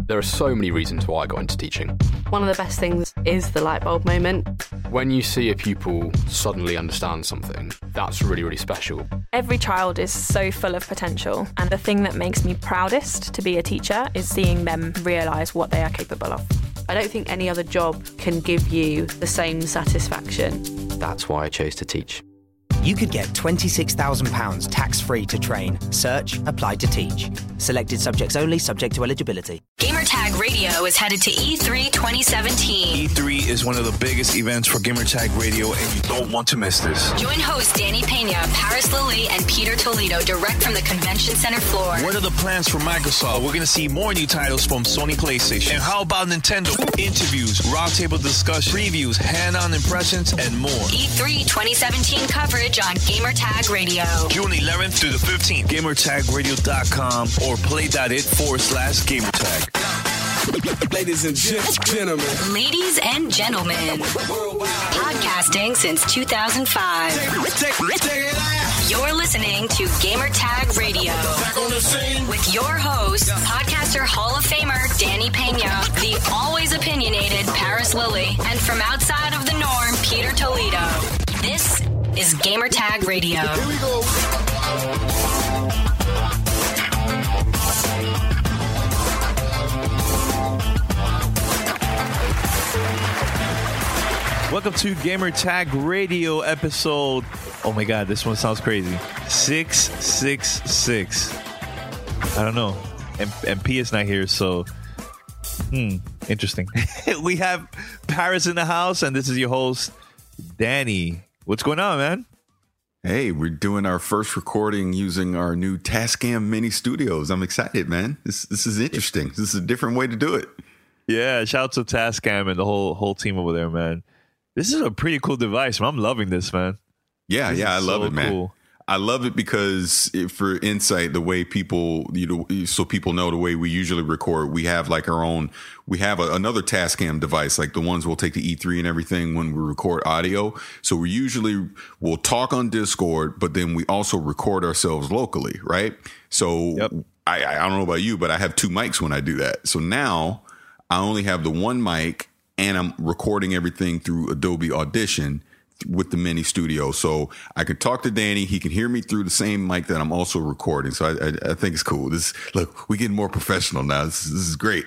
There are so many reasons why I got into teaching. One of the best things is the light bulb moment. When you see a pupil suddenly understand something, that's really, really special. Every child is so full of potential, and the thing that makes me proudest to be a teacher is seeing them realise what they are capable of. I don't think any other job can give you the same satisfaction. That's why I chose to teach. You could get £26,000 tax-free to train. Search Apply to Teach. Selected subjects only, subject to eligibility. Gamertag Radio is headed to E3 2017. E3 is one of the biggest events for Gamertag Radio, and you don't want to miss this. Join hosts Danny Pena, Paris Lilly, and Peter Toledo direct from the convention center floor. What are the plans for Microsoft? We're going to see more new titles from Sony PlayStation. And how about Nintendo? Interviews, roundtable discussion, previews, hand-on impressions, and more. E3 2017 coverage on Gamertag Radio. June 11th through the 15th. GamerTagRadio.com or play.it/Gamertag. Ladies and gentlemen. Ladies and gentlemen. Podcasting since 2005. You're listening to Gamertag Radio. With your host, podcaster Hall of Famer Danny Pena, the always opinionated Paris Lilly, and from outside of the norm, Peter Toledo. This is Gamertag Radio. Here we go. Welcome to Gamertag Radio episode. Oh my god, this one sounds crazy. 666. I don't know. And P is not here, so interesting. We have Paris in the house, and this is your host, Danny. What's going on, man? Hey, we're doing our first recording using our new Tascam Mini Studios. I'm excited, man. This is interesting. This is a different way to do it. Yeah, shout out to Tascam and the whole team over there, man. This is a pretty cool device. I'm loving this, man. Yeah, I love it, man. Cool. I love it because for insight, the way people, so people know the way we usually record, we have like our own, we have another Tascam device, like the ones we'll take to E3 and everything when we record audio. So we'll talk on Discord, but then we also record ourselves locally, right? So yep. I don't know about you, but I have two mics when I do that. So now I only have the one mic and I'm recording everything through Adobe Audition with the Mini Studio. So I can talk to Danny. He can hear me through the same mic that I'm also recording. So I think it's cool. Look, we're getting more professional now. This is great.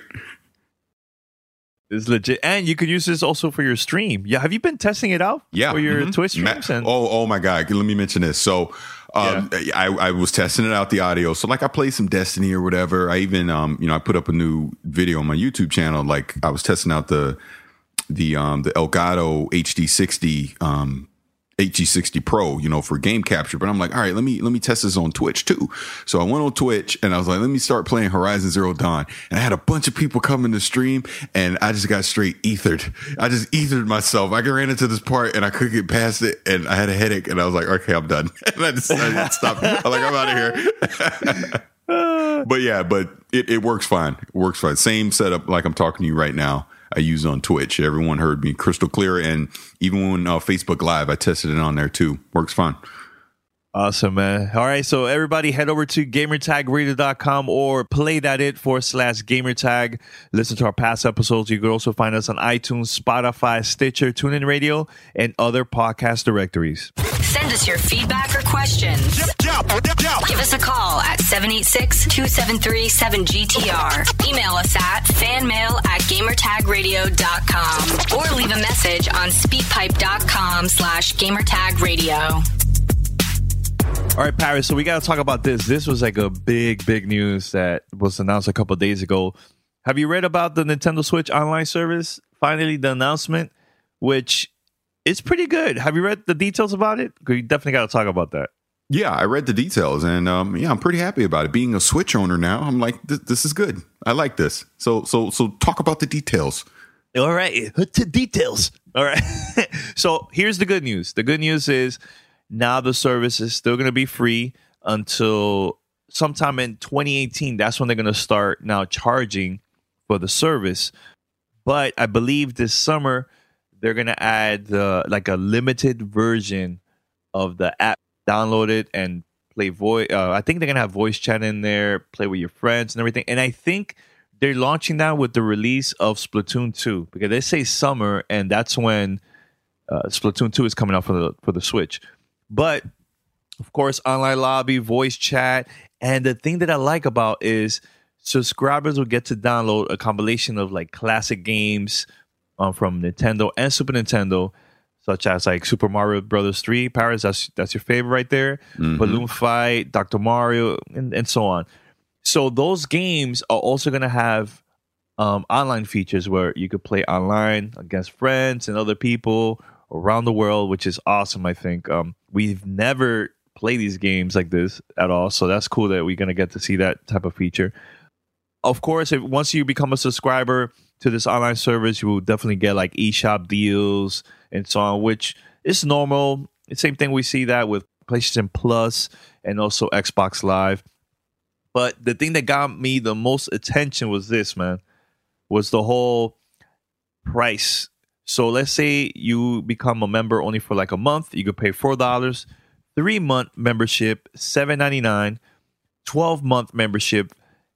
It's legit. And you could use this also for your stream. Yeah. Have you been testing it out? Yeah. For your Twitch streams? Oh my God. Let me mention this. So I was testing it out, the audio. So like I played some Destiny or whatever. I even, I put up a new video on my YouTube channel. Like I was testing out the Elgato HD60 HG60 Pro, for game capture. But I'm like, all right, let me test this on Twitch too. So I went on Twitch and I was like, let me start playing Horizon Zero Dawn. And I had a bunch of people come in the stream and I just got straight ethered. I just ethered myself. I ran into this part and I couldn't get past it and I had a headache and I was like, okay, I'm done. And I just stopped. I'm like, I'm out of here. But it works fine. It works fine. Same setup like I'm talking to you right now. I use on Twitch. Everyone heard me crystal clear. And even when Facebook Live, I tested it on there too. Works fine. Awesome, man. All right. So everybody head over to gamertagradio.com or play.it/gamertag. Listen to our past episodes. You could also find us on iTunes, Spotify, Stitcher, TuneIn Radio, and other podcast directories. Send us your feedback or questions. Give us a call at 786-273-7GTR. Email us at fanmail@gamertagradio.com or leave a message on speakpipe.com/gamertagradio. All right, Paris, so we got to talk about this. This was like a big news that was announced a couple of days ago. Have you read about the Nintendo Switch online service? Finally, the announcement, which is pretty good. Have you read the details about it? You definitely got to talk about that. Yeah, I read the details, and I'm pretty happy about it. Being a Switch owner now, I'm like, this is good. I like this. So talk about the details. All right, to details. All right. So here's the good news. The good news is now the service is still going to be free until sometime in 2018. That's when they're going to start now charging for the service. But I believe this summer they're going to add like a limited version of the app. Download it and play voice. I think they're going to have voice chat in there, play with your friends and everything. And I think they're launching that with the release of Splatoon 2 because they say summer, and that's when Splatoon 2 is coming out for the Switch. But of course, online lobby, voice chat, and the thing that I like about is subscribers will get to download a compilation of like classic games from Nintendo and Super Nintendo, such as like Super Mario Brothers 3, Paris, that's your favorite right there, Balloon Fight, Dr. Mario, and so on. So those games are also going to have online features where you could play online against friends and other people around the world, which is awesome, I think. We've never played these games like this at all, so that's cool that we're going to get to see that type of feature. Of course, once you become a subscriber to this online service, you will definitely get like eShop deals and so on, which is normal. The same thing we see that with PlayStation Plus and also Xbox Live. But the thing that got me the most attention was this, man, was the whole price. So let's say you become a member only for like a month. You could pay $4, 3-month membership, $7.99, 12-month membership,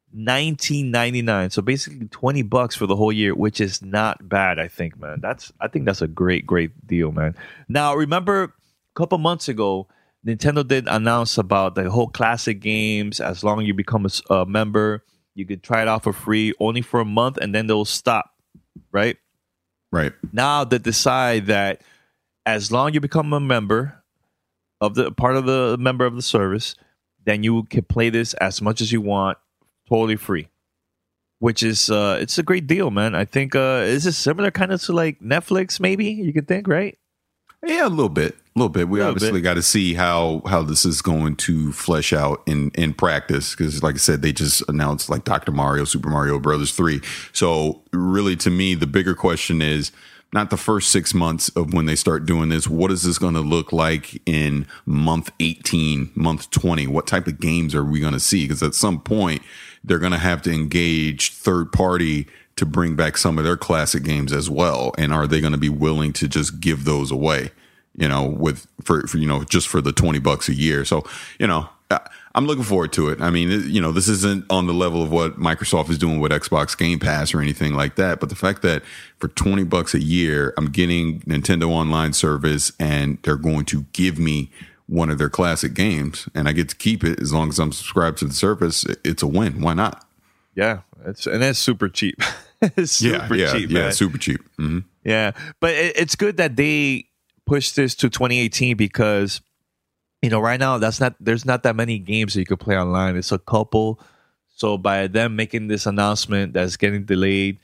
$19.99. So basically $20 for the whole year, which is not bad, I think, man. I think that's a great deal, man. Now, remember a couple months ago, Nintendo did announce about the whole classic games. As long as you become a member, you could try it out for free, only for a month, and then they'll stop, right? Right. Now they decide that as long as you become a member of the member of the service, then you can play this as much as you want, totally free. Which is it's a great deal, man. I think is it similar kind of to like Netflix, maybe you could think, right? Yeah, a little bit. We obviously got to see how this is going to flesh out in practice because, like I said, they just announced like Dr. Mario, Super Mario Brothers 3. So really, to me, the bigger question is not the first 6 months of when they start doing this. What is this going to look like in month 18, month 20? What type of games are we going to see? Because at some point, they're going to have to engage third party to bring back some of their classic games as well. And are they going to be willing to just give those away, for just for the $20 a year? So, I'm looking forward to it. I mean, this isn't on the level of what Microsoft is doing with Xbox Game Pass or anything like that. But the fact that for $20 a year, I'm getting Nintendo Online service and they're going to give me one of their classic games and I get to keep it as long as I'm subscribed to the service, it's a win. Why not? Yeah, it's super cheap. It's super cheap. Yeah, super cheap. Mm-hmm. Yeah, but it's good that they pushed this to 2018 because right now there's not that many games that you could play online. It's a couple. So by them making this announcement that's getting delayed,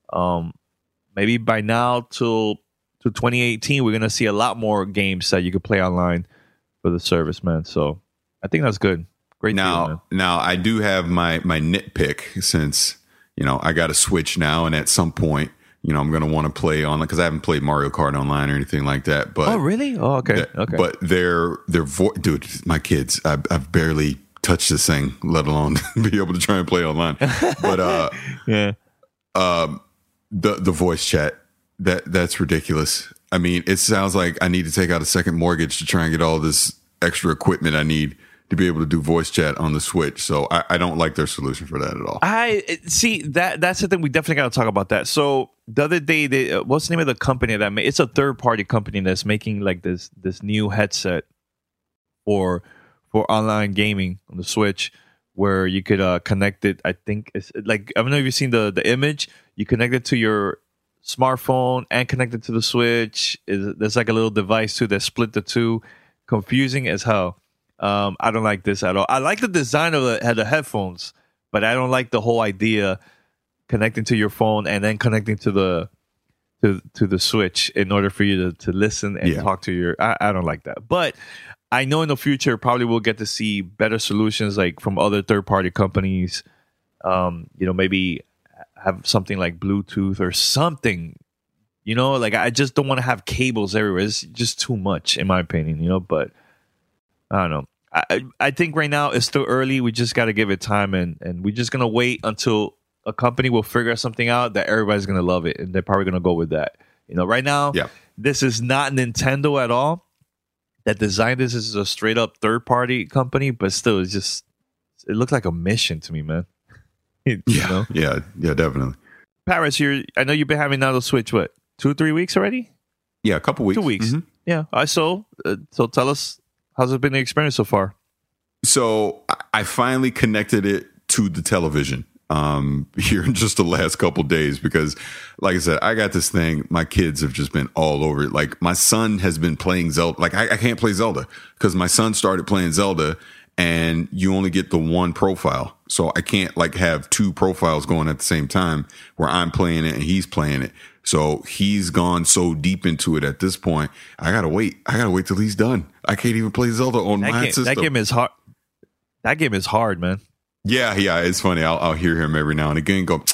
maybe by now to 2018 we're gonna see a lot more games that you could play online for the service, man. So I think that's good. Great deal, man. Now I do have my nitpick since I got a Switch now, and at some point, I'm going to want to play online because I haven't played Mario Kart online or anything like that. But really? Oh, okay. Okay. But dude, my kids, I've barely touched this thing, let alone be able to try and play online. But yeah, the voice chat that's ridiculous. I mean, it sounds like I need to take out a second mortgage to try and get all this extra equipment I need to be able to do voice chat on the Switch. So I don't like their solution for that at all. I see that's the thing. We definitely got to talk about that. So the other day, what's the name of the company that made? It's a third party company that's making like this new headset for online gaming on the Switch, where you could connect it. I think it's like, I don't know if you've seen the image. You connect it to your smartphone and connect it to the Switch. There's like a little device too that split the two. Confusing as hell. I don't like this at all. I like the design of the headphones, but I don't like the whole idea connecting to your phone and then connecting to the Switch in order for you to listen and talk to your. I don't like that, but I know in the future probably we'll get to see better solutions like from other third party companies. Maybe have something like Bluetooth or something. Like I just don't want to have cables everywhere. It's just too much in my opinion. But I don't know. I think right now it's still early. We just got to give it time, and we're just gonna wait until a company will figure something out that everybody's gonna love it, and they're probably gonna go with that. Right now, this is not Nintendo at all. That designed this is a straight up third party company, but still, it looks like a mission to me, man. Yeah, definitely. Paris, I know you've been having now the Switch, what, 2 or 3 weeks already? Yeah, a couple weeks. 2 weeks. Mm-hmm. Yeah. So tell us, how's it been the experience so far? So I finally connected it to the television here in just the last couple days because, like I said, I got this thing. My kids have just been all over it. Like, my son has been playing Zelda. Like, I can't play Zelda because my son started playing Zelda and you only get the one profile. So I can't like have 2 profiles going at the same time where I'm playing it and he's playing it. So he's gone so deep into it at this point. I gotta wait till he's done. I can't even play Zelda on my system. That game is hard. That game is hard, man. Yeah. It's funny. I'll hear him every now and again go,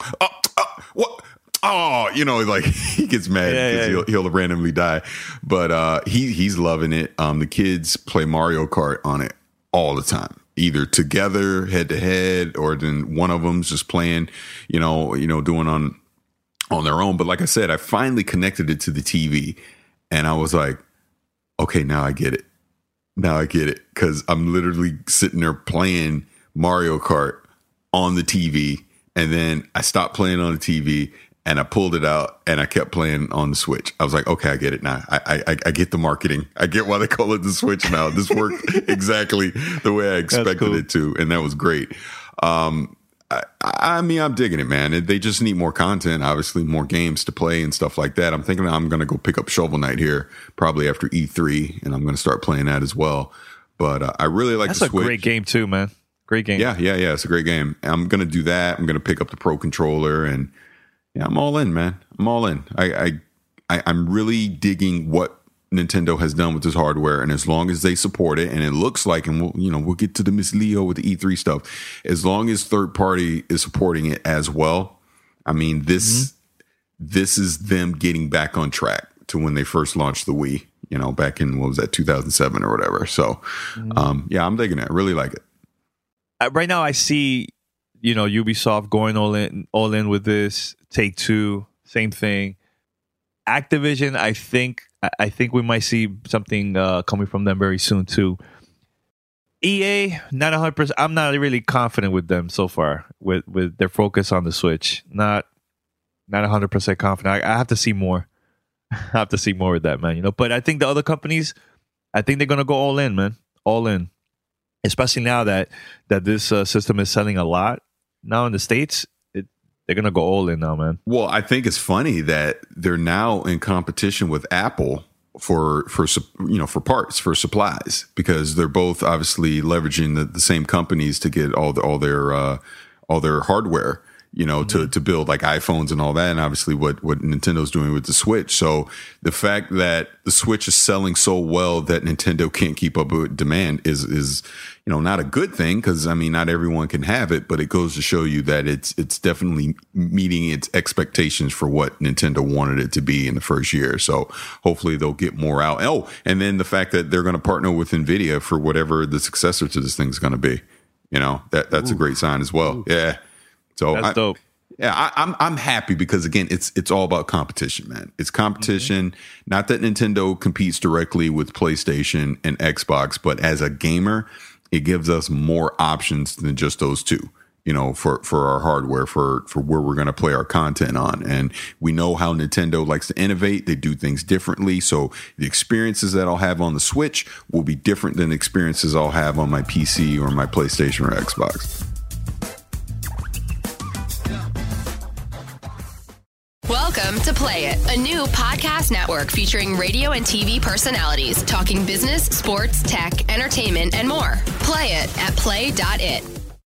what? Oh, like he gets mad because he'll randomly die. But he's loving it. The kids play Mario Kart on it all the time, either together, head to head, or then one of them's just playing, doing on their own. But like I said, I finally connected it to the TV and I was like, okay, now I get it. Because I'm literally sitting there playing Mario Kart on the TV. And then I stopped playing on the TV and I pulled it out and I kept playing on the Switch. I was like, okay, I get it now. I get the marketing. I get why they call it the Switch now. This worked exactly the way I expected it to. And that was great. I mean, I'm digging it, man. They just need more content, obviously more games to play and stuff like that. I'm thinking I'm going to go pick up Shovel Knight here probably after E3, and I'm going to start playing that as well. But I really like the Switch. That's a great game too, man. Great game. Yeah. It's a great game. I'm going to do that. I'm going to pick up the Pro Controller, and I'm all in, man. I'm all in. I'm really digging what Nintendo has done with this hardware, and as long as they support it, and it looks like, and we'll get to the Miss Leo with the E3 stuff, as long as third party is supporting it as well, I mean, this is them getting back on track to when they first launched the Wii, back in, what was that, 2007 or whatever. So, I'm digging it. I really like it. Right now, I see, Ubisoft going all in with this. Take-Two, same thing. Activision, I think we might see something coming from them very soon too. EA, not 100%. I'm not really confident with them so far with their focus on the Switch. Not 100% confident. I have to see more. I have to see more of that, man. But I think the other companies, I think they're gonna go all in, man. All in. Especially now that this system is selling a lot now in the States. They're going to go all in now, man. Well, I think it's funny that they're now in competition with Apple for parts, for supplies, because they're both obviously leveraging the same companies to get all their hardware, to build like iPhones and all that. And obviously what Nintendo's doing with the Switch. So the fact that the Switch is selling so well that Nintendo can't keep up with demand is not a good thing, because I mean, not everyone can have it, but it goes to show you that it's definitely meeting its expectations for what Nintendo wanted it to be in the first year. So hopefully they'll get more out. Oh, and then the fact that they're going to partner with Nvidia for whatever the successor to this thing is going to be, that's a great sign as well. Ooh. Yeah. So that's dope. Yeah, I'm happy because, again, it's all about competition, man. It's competition. Mm-hmm. Not that Nintendo competes directly with PlayStation and Xbox, but as a gamer, it gives us more options than just those two, for our hardware, for where we're going to play our content on. And we know how Nintendo likes to innovate. They do things differently. So the experiences that I'll have on the Switch will be different than the experiences I'll have on my PC or my PlayStation or Xbox. Welcome to Play It, a new podcast network featuring radio and TV personalities talking business, sports, tech, entertainment, and more. Play it at play.it.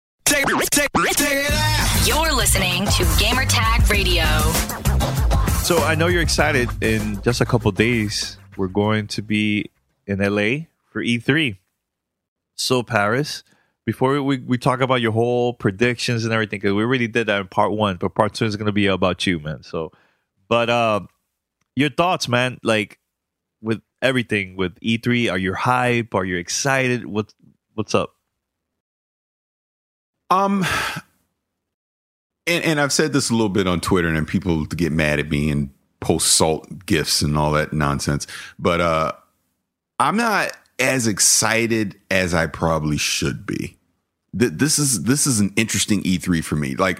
You're listening to Gamertag Radio. So I know you're excited. In just a couple days, we're going to be in LA for E3. So Paris, before we talk about your whole predictions and everything, because we already did that in part 1, but part 2 is going to be about you, man. So, but your thoughts, man, like with everything, with E3, are you hype? Are you excited? What's up? And I've said this a little bit on Twitter, and people get mad at me and post salt gifs and all that nonsense. But I'm not as excited as I probably should be, this is an interesting E3 for me. Like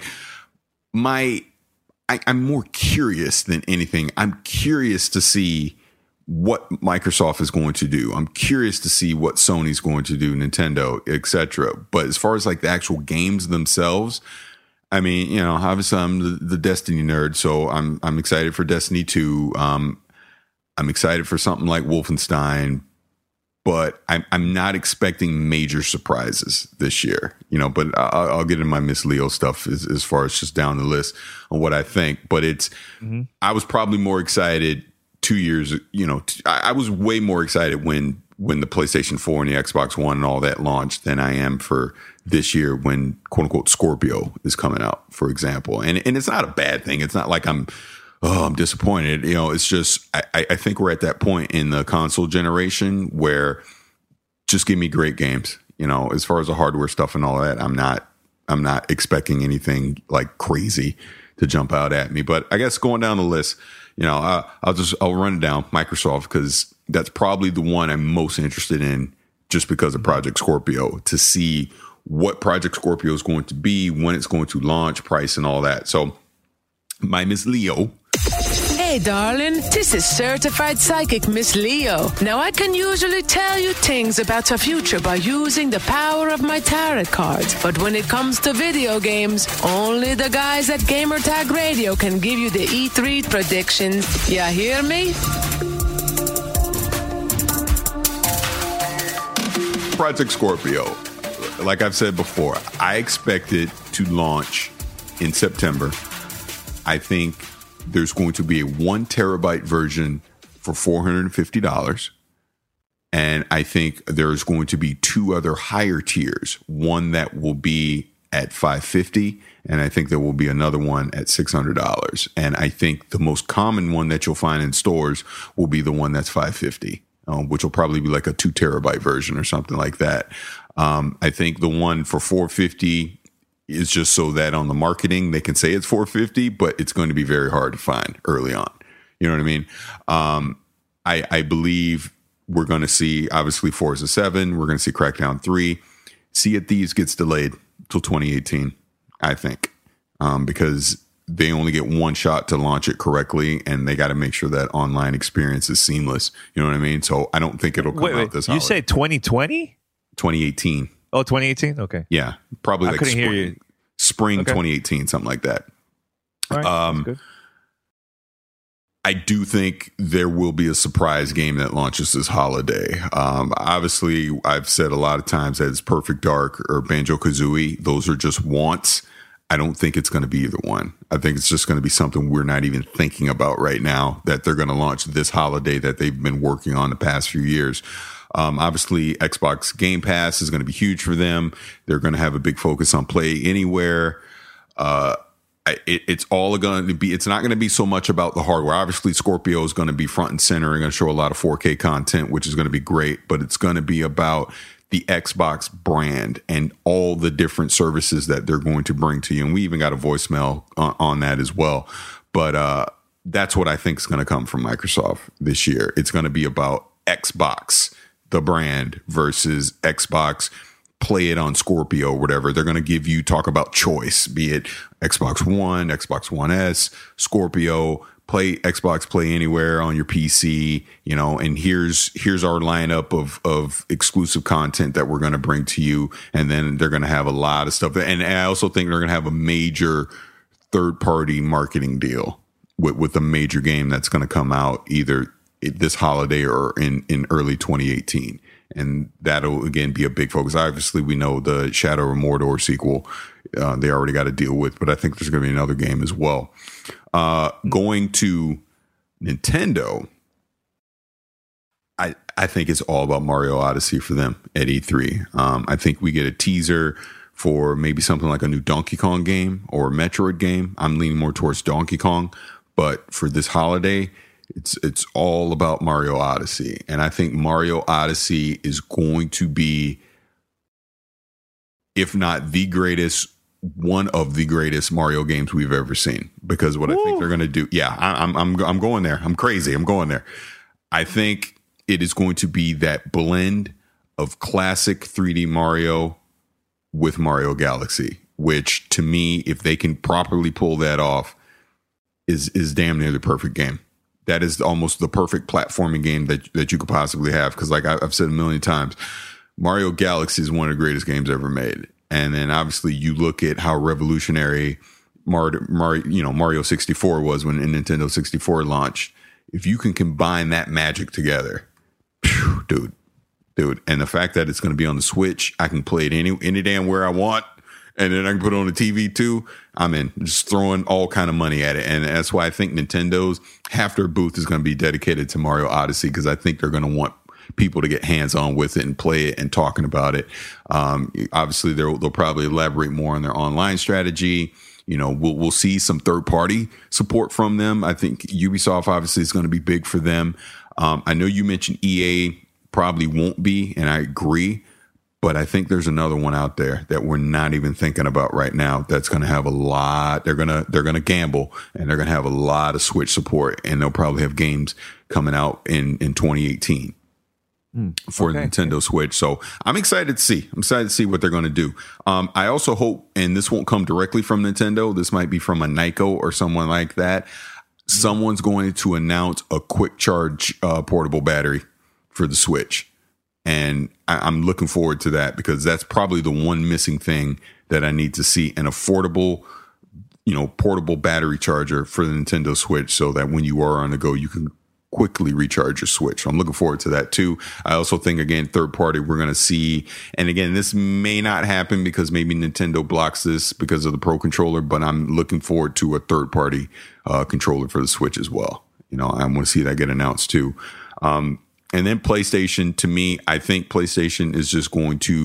I'm more curious than anything. I'm curious to see what Microsoft is going to do. I'm curious to see what Sony's going to do, Nintendo, etc. But as far as like the actual games themselves, I mean, you know, obviously I'm the Destiny nerd, so I'm excited for Destiny 2. I'm excited for something like Wolfenstein, but I'm not expecting major surprises this year, you know. But I'll get into my Miss Leo stuff as far as just down the list on what I think. But it's I was probably more excited 2 years, you know. I was way more excited when the PlayStation 4 and the Xbox One and all that launched than I am for this year when quote unquote Scorpio is coming out, for example. And it's not a bad thing. It's not like I'm disappointed. You know, it's just I think we're at that point in the console generation where just give me great games. You know, as far as the hardware stuff and all that, I'm not expecting anything like crazy to jump out at me. But I guess going down the list, you know, I'll run it down. Microsoft, because that's probably the one I'm most interested in, just because of Project Scorpio, to see what Project Scorpio is going to be, when it's going to launch, price, and all that. So my Miss Leo. Hey, darling, this is Certified Psychic Miss Leo. Now, I can usually tell you things about your future by using the power of my tarot cards. But when it comes to video games, only the guys at Gamertag Radio can give you the E3 predictions. Ya hear me? Project Scorpio. Like I've said before, I expect it to launch in September. I think there's going to be a 1 terabyte version for $450. And I think there's going to be 2 other higher tiers. One that will be at $550, and I think there will be another one at $600. And I think the most common one that you'll find in stores will be the one that's $550, which will probably be like a 2 terabyte version or something like that. I think the one for $450 is just so that on the marketing they can say it's $450, but it's going to be very hard to find early on. You know what I mean? I believe we're going to see, obviously, Forza 7. We're going to see Crackdown 3. Sea of Thieves gets delayed till 2018, I think, because they only get one shot to launch it correctly, and they got to make sure that online experience is seamless. You know what I mean? So I don't think it'll come out this holiday. You say 2020? 2018. Oh, 2018? Okay. Yeah, probably like couldn't hear you. Spring 2018, something like that. All right, that's good. I do think there will be a surprise game that launches this holiday. Obviously, I've said a lot of times that it's Perfect Dark or Banjo-Kazooie. Those are just wants. I don't think it's going to be either one. I think it's just going to be something we're not even thinking about right now that they're going to launch this holiday that they've been working on the past few years. Obviously, Xbox Game Pass is going to be huge for them. They're going to have a big focus on Play Anywhere. It's all going to be, it's not going to be so much about the hardware. Obviously, Scorpio is going to be front and center and going to show a lot of 4K content, which is going to be great, but it's going to be about the Xbox brand and all the different services that they're going to bring to you. And we even got a voicemail on that as well. But that's what I think is going to come from Microsoft this year. It's going to be about Xbox, the brand, versus Xbox, play it on Scorpio or whatever. They're going to give you, talk about choice, be it Xbox One, Xbox One S, Scorpio, play Xbox Play Anywhere on your PC, you know, and here's our lineup of exclusive content that we're going to bring to you. And then they're going to have a lot of stuff. And I also think they're going to have a major third-party marketing deal with a major game that's going to come out either this holiday or in early 2018. And that'll, again, be a big focus. Obviously, we know the Shadow of Mordor sequel they already got to deal with, but I think there's going to be another game as well. Going to Nintendo, I think it's all about Mario Odyssey for them at E3. I think we get a teaser for maybe something like a new Donkey Kong game or a Metroid game. I'm leaning more towards Donkey Kong, but for this holiday, it's all about Mario Odyssey. And I think Mario Odyssey is going to be, if not the greatest, one of the greatest Mario games we've ever seen. Because what I think they're going to do, I'm going there. I'm crazy. I'm going there. I think it is going to be that blend of classic 3D Mario with Mario Galaxy, which to me, if they can properly pull that off, is damn near the perfect game. That is almost the perfect platforming game that you could possibly have. Because like I've said a million times, Mario Galaxy is one of the greatest games ever made. And then obviously you look at how revolutionary Mario 64 was when Nintendo 64 launched. If you can combine that magic together, phew, dude, and the fact that it's going to be on the Switch, I can play it any damn where I want. And then I can put it on the TV too. I'm in, just throwing all kind of money at it. And that's why I think Nintendo's half their booth is going to be dedicated to Mario Odyssey, because I think they're going to want people to get hands-on with it and play it and talking about it. Obviously, they'll probably elaborate more on their online strategy. You know, we'll see some third-party support from them. I think Ubisoft obviously is going to be big for them. I know you mentioned EA probably won't be, and I agree. But I think there's another one out there that we're not even thinking about right now that's going to have a lot. They're going to gamble, and they're going to have a lot of Switch support, and they'll probably have games coming out in 2018 for Nintendo Switch. So I'm excited to see. What they're going to do. I also hope, and this won't come directly from Nintendo. This might be from a Nyko or someone like that. Someone's going to announce a quick charge portable battery for the Switch. And I'm looking forward to that, because that's probably the one missing thing that I need to see, an affordable, portable battery charger for the Nintendo Switch, so that when you are on the go, you can quickly recharge your Switch. So I'm looking forward to that too. I also think, again, third party, we're going to see, and again, this may not happen because maybe Nintendo blocks this because of the Pro Controller, but I'm looking forward to a third party controller for the Switch as well. I want to see that get announced too. And then PlayStation, to me, I think PlayStation is just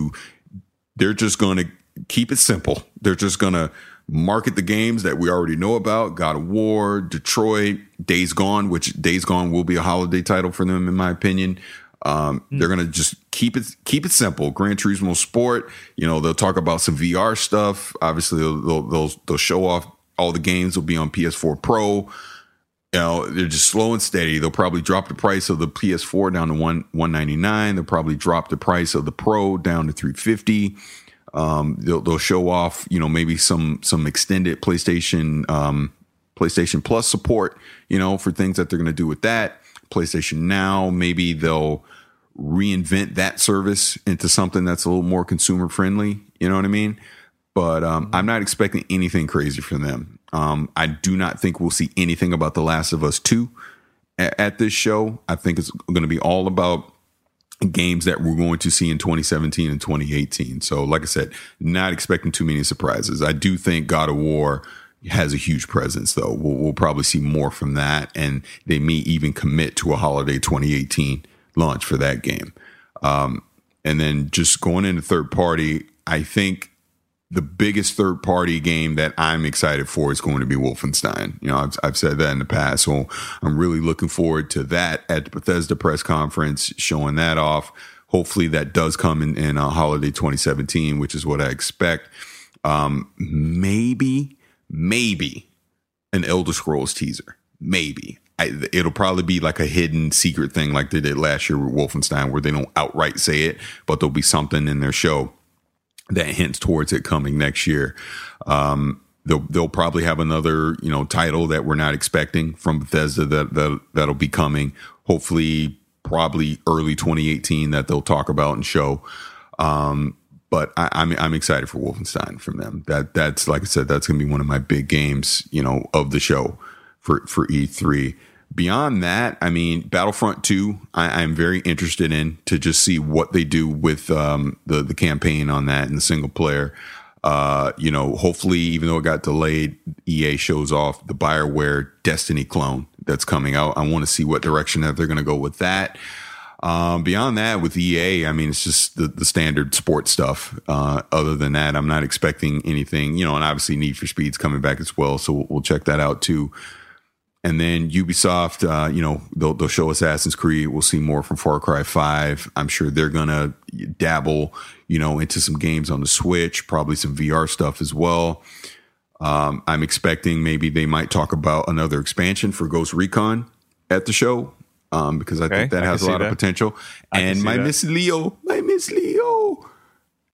they're just going to keep it simple. They're just going to market the games that we already know about: God of War, Detroit, Days Gone, which Days Gone will be a holiday title for them, in my opinion. They're going to just keep it simple. Gran Turismo Sport, they'll talk about some VR stuff. Obviously, they'll show off all the games will be on PS4 Pro. They're just slow and steady. They'll probably drop the price of the PS4 down to $199. They'll probably drop the price of the Pro down to $350. They'll show off, maybe some extended PlayStation Plus support, for things that they're going to do with that. PlayStation Now, maybe they'll reinvent that service into something that's a little more consumer friendly. You know what I mean? But I'm not expecting anything crazy from them. I do not think we'll see anything about The Last of Us 2 at this show. I think it's going to be all about games that we're going to see in 2017 and 2018. So, like I said, not expecting too many surprises. I do think God of War has a huge presence, though. We'll probably see more from that, and they may even commit to a holiday 2018 launch for that game. And then just going into third party, I think the biggest third party game that I'm excited for is going to be Wolfenstein. I've said that in the past, so I'm really looking forward to that at the Bethesda press conference, showing that off. Hopefully that does come in holiday 2017, which is what I expect. Maybe an Elder Scrolls teaser. Maybe. It'll probably be like a hidden secret thing like they did last year with Wolfenstein, where they don't outright say it, but there'll be something in their show that hints towards it coming next year. They'll probably have another, title that we're not expecting from Bethesda that'll be coming. Hopefully, probably early 2018 that they'll talk about and show. But I'm excited for Wolfenstein from them. That's like I said, that's gonna be one of my big games, of the show for E3. Beyond that, Battlefront 2, I'm very interested in to just see what they do with the campaign on that and the single player. Hopefully, even though it got delayed, EA shows off the BioWare Destiny clone that's coming out. I want to see what direction that they're going to go with that. Beyond that, with EA, it's just the standard sports stuff. Other than that, I'm not expecting anything, and obviously Need for Speed's coming back as well. So we'll check that out too. And then Ubisoft, they'll show Assassin's Creed. We'll see more from Far Cry 5. I'm sure they're going to dabble, into some games on the Switch, probably some VR stuff as well. I'm expecting maybe they might talk about another expansion for Ghost Recon at the show, because I think that has a lot of potential. And my Miss Leo,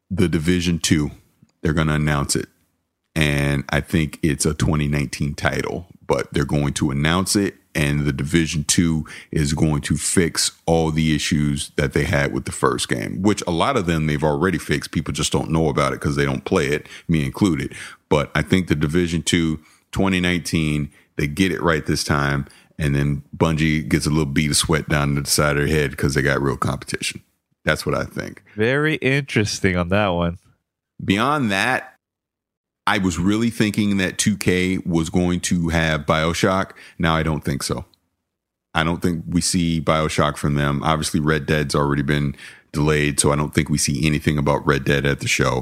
the Division 2, they're going to announce it. And I think it's a 2019 title, but they're going to announce it. And the Division 2 is going to fix all the issues that they had with the first game, which a lot of them they've already fixed. People just don't know about it because they don't play it, me included. But I think the Division 2 2019, they get it right this time. And then Bungie gets a little bead of sweat down the side of their head because they got real competition. That's what I think. Very interesting on that one. Beyond that, I was really thinking that 2K was going to have BioShock. Now I don't think so. I don't think we see BioShock from them. Obviously, Red Dead's already been delayed, so I don't think we see anything about Red Dead at the show.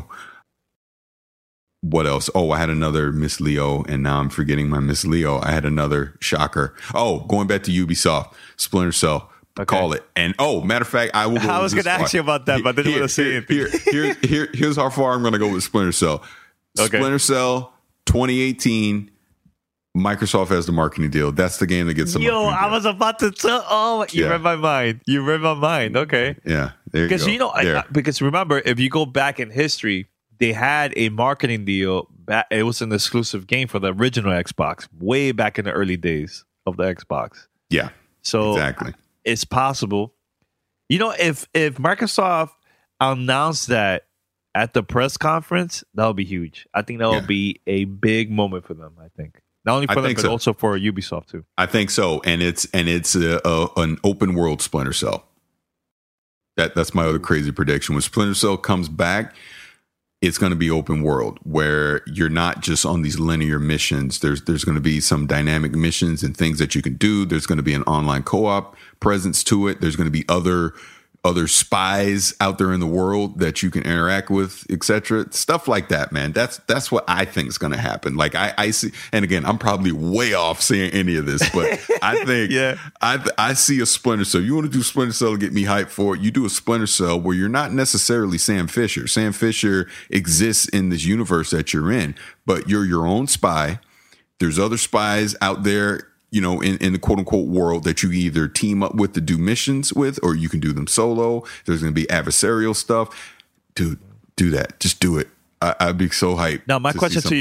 What else? Oh, I had another Miss Leo, and now I'm forgetting my Miss Leo. I had another shocker. Oh, going back to Ubisoft, Splinter Cell. Okay. Call it. And matter of fact, I will go. I was going to ask you about that, but I didn't want to say it. Here's how far I'm going to go with Splinter Cell. Okay. Splinter Cell 2018. Microsoft has the marketing deal. That's the game that gets the marketing deal. I was about to tell. Oh, you read my mind. You read my mind. Okay. Yeah. There you go. Because remember, if you go back in history, they had a marketing deal. It was an exclusive game for the original Xbox, way back in the early days of the Xbox. Yeah. So exactly, it's possible. If Microsoft announced that at the press conference, that would be huge. I think that would be a big moment for them. I think not only for them, but also for Ubisoft too. I think so, and it's an open world Splinter Cell. That's my other crazy prediction. When Splinter Cell comes back, it's going to be open world where you're not just on these linear missions. There's going to be some dynamic missions and things that you can do. There's going to be an online co-op presence to it. There's going to be other spies out there in the world that you can interact with, etc. Stuff like that, man. That's what I think is going to happen. Like I see, and again, I'm probably way off seeing any of this, but I think I see a Splinter Cell. You want to do Splinter Cell to get me hyped for it? You do a Splinter Cell where you're not necessarily Sam Fisher. Sam Fisher exists in this universe that you're in, but you're your own spy. There's other spies out there, in the quote unquote world that you either team up with to do missions with, or you can do them solo. There's going to be adversarial stuff. Dude, do that. Just do it. I'd be so hyped. Now, my question to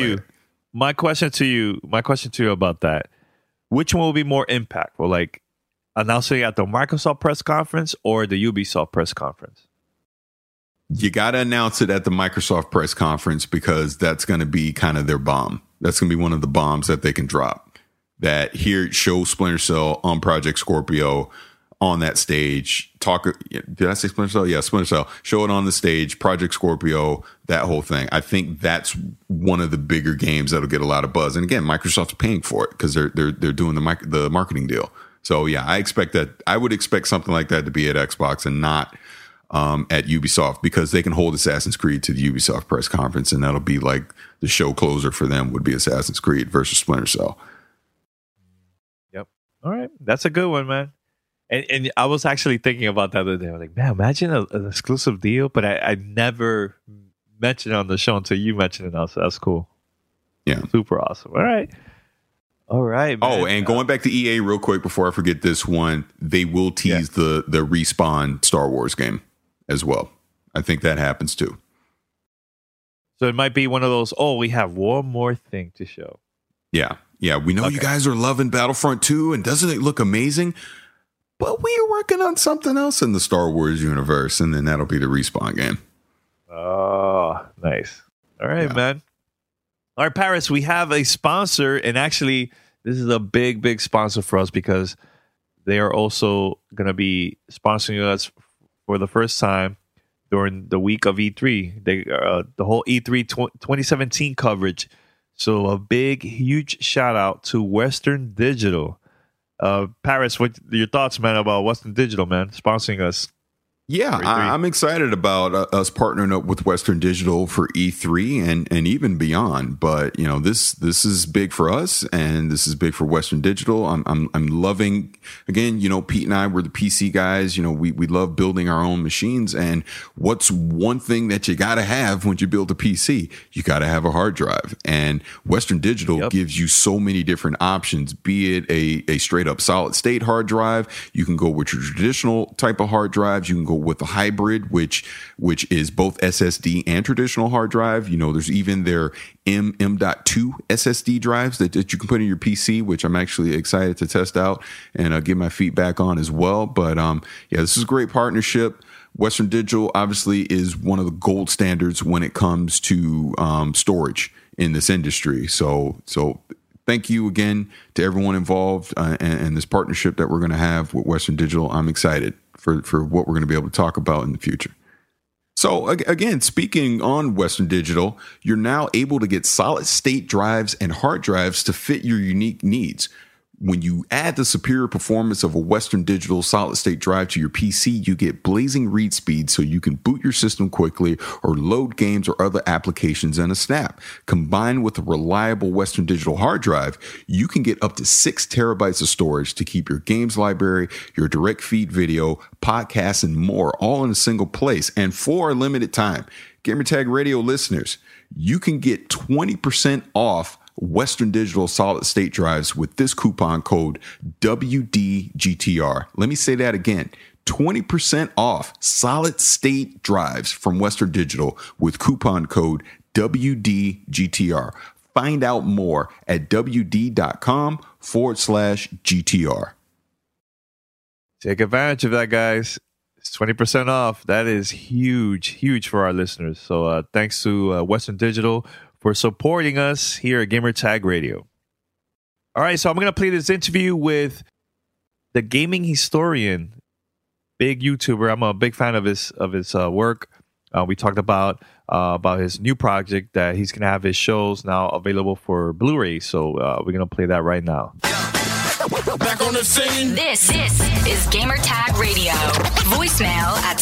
you about that, which one will be more impactful? Like announcing at the Microsoft press conference or the Ubisoft press conference? You got to announce it at the Microsoft press conference because that's going to be kind of their bomb. That's going to be one of the bombs that they can drop. That here show Splinter Cell on Project Scorpio on that stage. Did I say Splinter Cell? Yeah, Splinter Cell. Show it on the stage, Project Scorpio, that whole thing. I think that's one of the bigger games that'll get a lot of buzz. And again, Microsoft's paying for it because they're doing the marketing deal. So yeah, I would expect something like that to be at Xbox and not at Ubisoft, because they can hold Assassin's Creed to the Ubisoft press conference, and that'll be like the show closer for them would be Assassin's Creed versus Splinter Cell. All right. That's a good one, man. And I was actually thinking about that the other day. I was like, man, imagine an exclusive deal, but I never mentioned it on the show until you mentioned it now, so that's cool. Yeah. Super awesome. All right, man. Oh, and going back to EA real quick before I forget this one, they will tease the Respawn Star Wars game as well. I think that happens too. So it might be one of those, we have one more thing to show. Yeah. Yeah, we know you guys are loving Battlefront 2, and doesn't it look amazing? But we are working on something else in the Star Wars universe, and then that'll be the Respawn game. Oh, nice. All right, man. All right, Paris, we have a sponsor, and actually, this is a big, big sponsor for us because they are also going to be sponsoring us for the first time during the week of E3. The whole E3 2017 coverage. So a big, huge shout out to Western Digital. Paris, what your thoughts, man, about Western Digital, man, sponsoring us? Yeah, I'm excited about us partnering up with Western Digital for E3 and even beyond. But this is big for us, and this is big for Western Digital. I'm loving. Again, Pete and I were the PC guys. We love building our own machines. And what's one thing that you got to have when you build a PC? You got to have a hard drive. And Western Digital gives you so many different options. Be it a straight up solid state hard drive, you can go with your traditional type of hard drives. You can go go with a hybrid, which is both SSD and traditional hard drive. There's even their M.2 SSD drives that you can put in your PC, which I'm actually excited to test out and give my feedback on as well. But this is a great partnership. Western Digital obviously is one of the gold standards when it comes to storage in this industry. So thank you again to everyone involved and this partnership that we're going to have with Western Digital. I'm excited for what we're going to be able to talk about in the future. So again, speaking on Western Digital, you're now able to get solid state drives and hard drives to fit your unique needs. When you add the superior performance of a Western Digital solid state drive to your PC, you get blazing read speed so you can boot your system quickly or load games or other applications in a snap. Combined with a reliable Western Digital hard drive, you can get up to 6 terabytes of storage to keep your games library, your direct feed video, podcasts, and more all in a single place. And for a limited time, Gamertag Radio listeners, you can get 20% off Western Digital solid state drives with this coupon code WDGTR. Let me say that again. 20% off solid state drives from Western Digital with coupon code WDGTR. Find out more at WD.com/GTR. Take advantage of that, guys. It's 20% off. That is huge for our listeners. So thanks to Western Digital for supporting us here at Gamertag Radio. All right, so I'm going to play this interview with the gaming historian, big YouTuber. I'm a big fan of his work. We talked about his new project that he's going to have his shows now available for Blu-ray. So we're going to play that right now. Back on the scene. This is Gamertag Radio. Voicemail at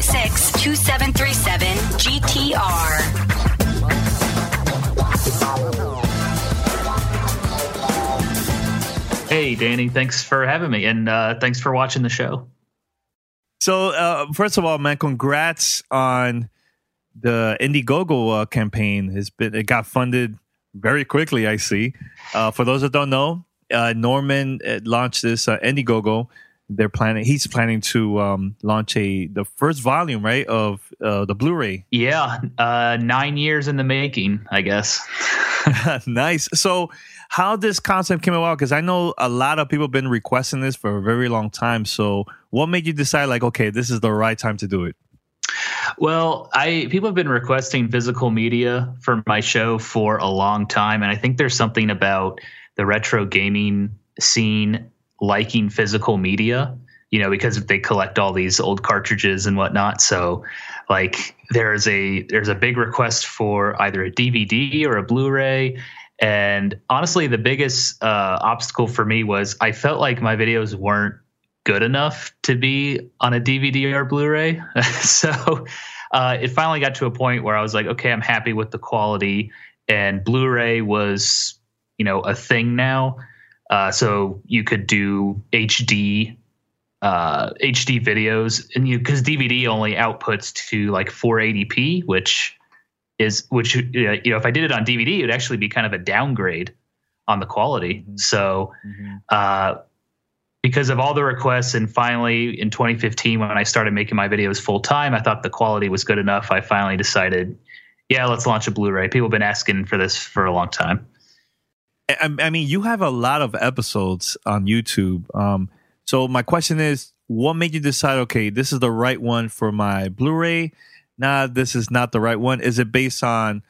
786-2737-GTR. Hey, Danny, thanks for having me, and thanks for watching the show. So, first of all, man, congrats on the Indiegogo campaign. It got funded very quickly, I see. For those that don't know, Norman launched this Indiegogo. He's planning to launch the first volume, right, of the Blu-ray. Yeah, 9 years in the making, I guess. Nice. So how this concept came about, because I know a lot of people have been requesting this for a very long time. So what made you decide, like, okay, this is the right time to do it? Well, people have been requesting physical media for my show for a long time. And I think there's something about the retro gaming scene liking physical media, because they collect all these old cartridges and whatnot. So like there's a big request for either a DVD or a Blu-ray. And honestly, the biggest obstacle for me was I felt like my videos weren't good enough to be on a DVD or Blu-ray. So it finally got to a point where I was like, okay, I'm happy with the quality, and Blu-ray was, a thing now. So you could do HD videos, and because DVD only outputs to like 480p, which if I did it on DVD, it would actually be kind of a downgrade on the quality. Mm-hmm. So because of all the requests, and finally in 2015 when I started making my videos full time, I thought the quality was good enough. I finally decided, let's launch a Blu-ray. People have been asking for this for a long time. I mean, you have a lot of episodes on YouTube. So my question is, what made you decide, okay, this is the right one for my Blu-ray? Nah, this is not the right one. Is it based on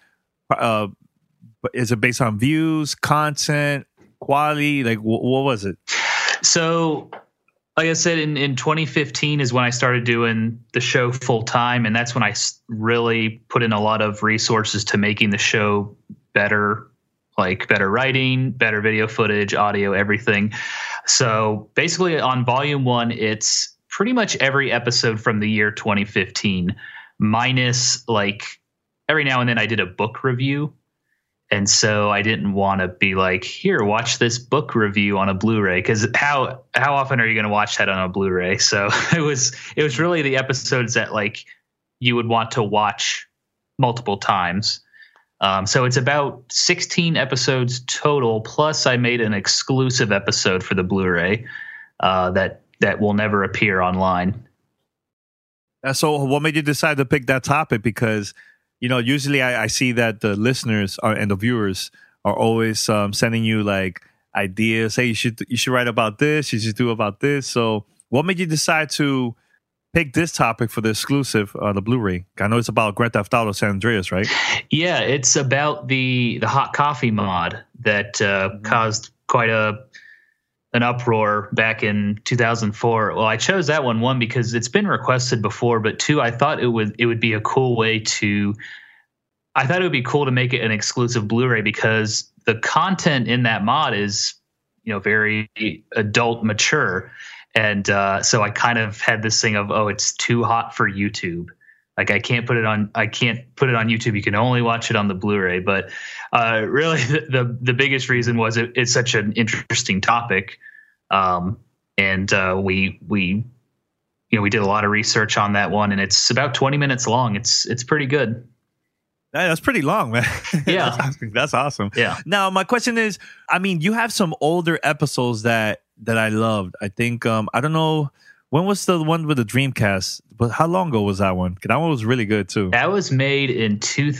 views, content, quality? Like, what was it? So, like I said, in 2015 is when I started doing the show full time, and that's when I really put in a lot of resources to making the show better. Like better writing, better video footage, audio, everything. So basically on volume 1, it's pretty much every episode from the year 2015, minus like every now and then I did a book review. And so I didn't want to be like, here, watch this book review on a Blu-ray, because how often are you going to watch that on a Blu-ray? So it was really the episodes that like you would want to watch multiple times. So it's about 16 episodes total, plus I made an exclusive episode for the Blu-ray that will never appear online. So what made you decide to pick that topic? Because, usually I see that the listeners and the viewers are always sending you like ideas. Hey, you should write about this. You should do about this. So what made you decide to pick this topic for the exclusive, the Blu-ray? I know it's about Grand Theft Auto San Andreas, right? Yeah, it's about the hot coffee mod that caused quite an uproar back in 2004. Well, I chose that one because it's been requested before, but two, I thought it would be a cool way to. I thought it would be cool to make it an exclusive Blu-ray because the content in that mod is, very adult mature. And so I kind of had this thing of, it's too hot for YouTube. Like I can't put it on YouTube. You can only watch it on the Blu-ray. But really, the biggest reason was it's such an interesting topic, and we did a lot of research on that one, and it's about 20 minutes long. It's pretty good. That's pretty long, man. Yeah, that's awesome. Yeah. Now my question is, you have some older episodes that I loved. I think I don't know. When was the one with the Dreamcast? But how long ago was that one? Because that one was really good too. That was made in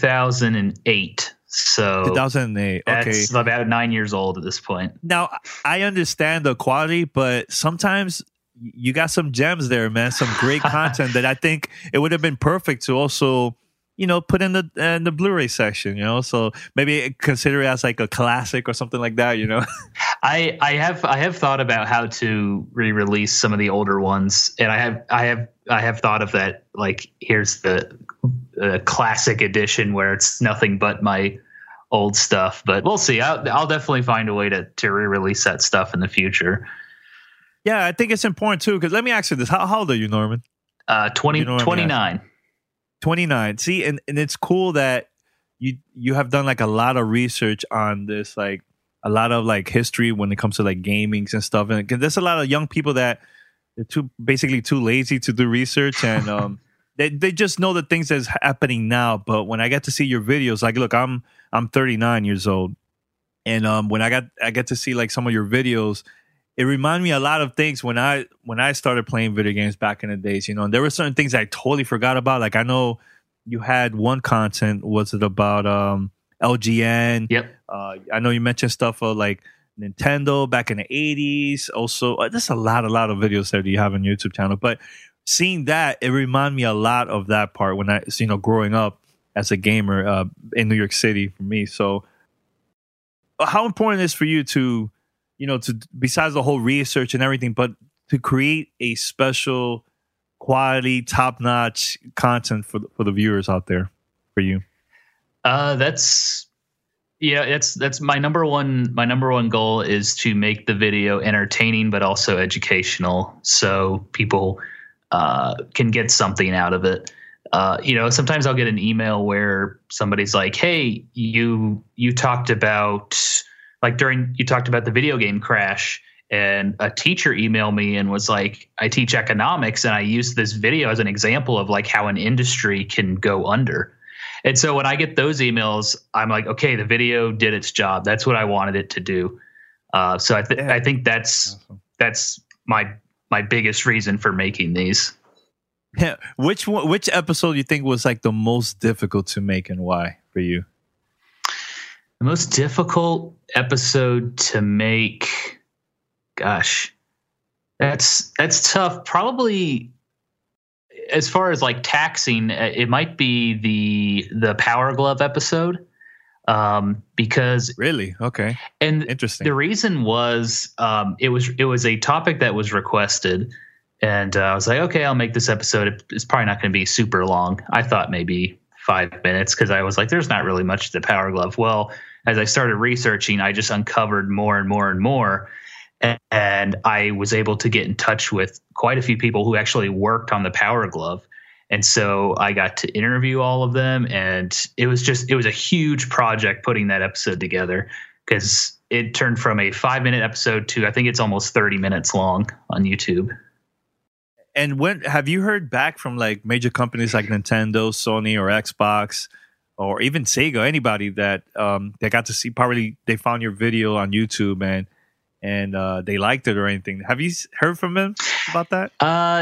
2008. So 2008. Okay, that's about 9 years old at this point. Now I understand the quality, but sometimes you got some gems there, man. Some great content that I think it would have been perfect to also, put in the Blu-ray section. So maybe consider it as like a classic or something like that. I have thought about how to re-release some of the older ones, and I have thought of that. Like, here's the classic edition where it's nothing but my old stuff. But we'll see. I'll definitely find a way to re-release that stuff in the future. Yeah, I think it's important too. Because let me ask you this: How old are you, Norman? 29. 29. See, and it's cool that you have done like a lot of research on this, like a lot of like history when it comes to like gamings and stuff. And there's a lot of young people that they're basically too lazy to do research, and they just know the things that's happening now. But when I get to see your videos, like, look, I'm 39 years old, and when I get to see like some of your videos, it reminded me a lot of things when I started playing video games back in the days, and there were certain things I totally forgot about. Like, I know you had one content, was it about LGN? Yep. I know you mentioned stuff like Nintendo back in the 80s. Also, there's a lot of videos there that you have on your YouTube channel. But seeing that, it reminded me a lot of that part when I, growing up as a gamer in New York City for me. So how important is it for you to besides the whole research and everything, but to create a special quality, top-notch content for the viewers out there for you? That's my number one goal is to make the video entertaining, but also educational, so people can get something out of it. Sometimes I'll get an email where somebody's like, "Hey, you talked about." Like you talked about the video game crash, and a teacher emailed me and was like, I teach economics and I use this video as an example of like how an industry can go under. And so when I get those emails, I'm like, okay, the video did its job. That's what I wanted it to do. So I think that's my biggest reason for making these. Yeah. Which episode do you think was like the most difficult to make, and why for you? The most difficult episode to make, gosh, that's tough. Probably as far as like taxing, it might be the Power Glove episode, because really, okay, and interesting. The reason was it was a topic that was requested, and I was like, okay, I'll make this episode. It's probably not going to be super long. I thought maybe 5 minutes, because I was like, there's not really much to the Power Glove. Well, as I started researching, I just uncovered more and more and more. And I was able to get in touch with quite a few people who actually worked on the Power Glove. And so I got to interview all of them. And it was a huge project putting that episode together, because it turned from a 5-minute episode to, I think it's almost 30 minutes long on YouTube. And when have you heard back from like major companies like Nintendo, Sony, or Xbox, or even Sega, anybody that they got to see, probably they found your video on YouTube and they liked it or anything? Have you heard from them about that?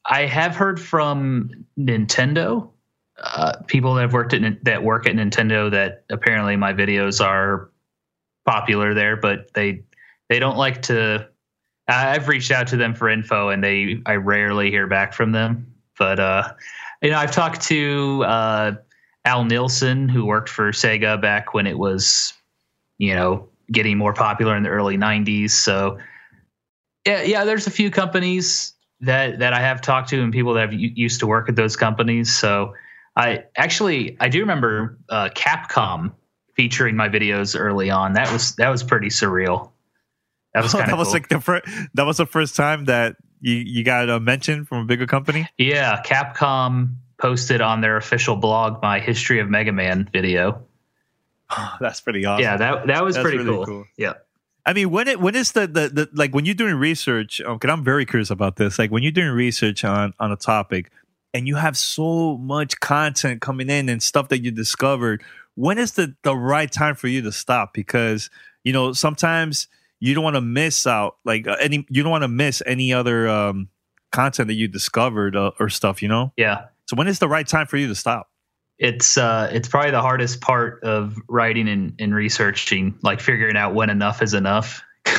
I have heard from Nintendo, people that have worked that work at Nintendo, that apparently my videos are popular there, but they don't like to. I've reached out to them for info, and I rarely hear back from them. But I've talked to Al Nilsson, who worked for Sega back when it was, getting more popular in the early 90s. So yeah, there's a few companies that I have talked to, and people that have used to work at those companies. So I do remember Capcom featuring my videos early on. That was pretty surreal. That was kind of cool. Like that was the first time that you got a mention from a bigger company. Yeah, Capcom posted on their official blog my History of Mega Man video. That's pretty awesome. Yeah, that was pretty really cool. Yeah. I mean, when is the like when you're doing research? Because I'm very curious about this. Like when you're doing research on a topic, and you have so much content coming in and stuff that you discovered, when is the right time for you to stop? Because sometimes you don't want to miss out, like you don't want to miss any other content that you discovered or stuff. Yeah. So when is the right time for you to stop? It's probably the hardest part of writing and researching, like figuring out when enough is enough.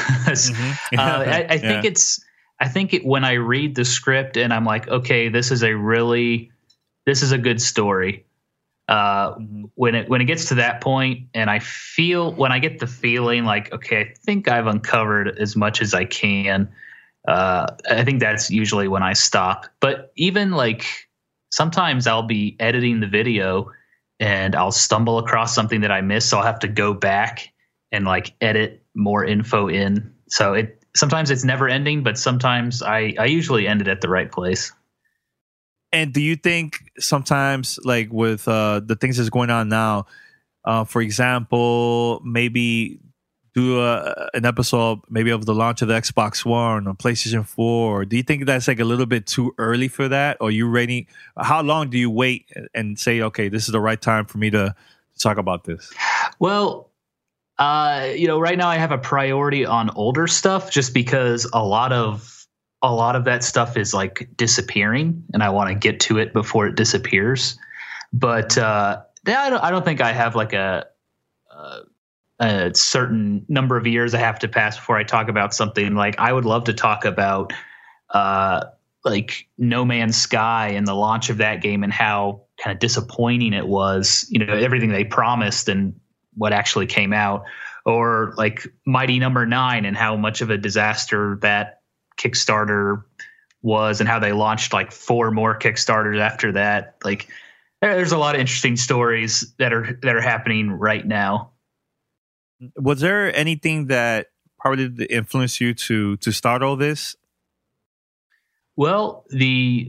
I think when I read the script and I'm like, okay, this is a good story. When it gets to that point, and when I get the feeling like, okay, I think I've uncovered as much as I can. I think that's usually when I stop. But even like, sometimes I'll be editing the video and I'll stumble across something that I missed. So I'll have to go back and like edit more info in. So sometimes it's never ending, but sometimes I usually end it at the right place. And do you think sometimes, like with the things that's going on now, for example, maybe do an episode maybe of the launch of the Xbox One or PlayStation 4? Or do you think that's like a little bit too early for that? Or you ready? How long do you wait and say, okay, this is the right time for me to talk about this? Well, right now I have a priority on older stuff, just because a lot of that stuff is like disappearing, and I want to get to it before it disappears. But I don't think I have like a certain number of years I have to pass before I talk about something. Like I would love to talk about like No Man's Sky and the launch of that game and how kind of disappointing it was, everything they promised and what actually came out, or like Mighty Number 9 and how much of a disaster that Kickstarter was, and how they launched like 4 more Kickstarters after that. Like there's a lot of interesting stories that are happening right now. Was there anything that probably did influence you to start all this? Well, the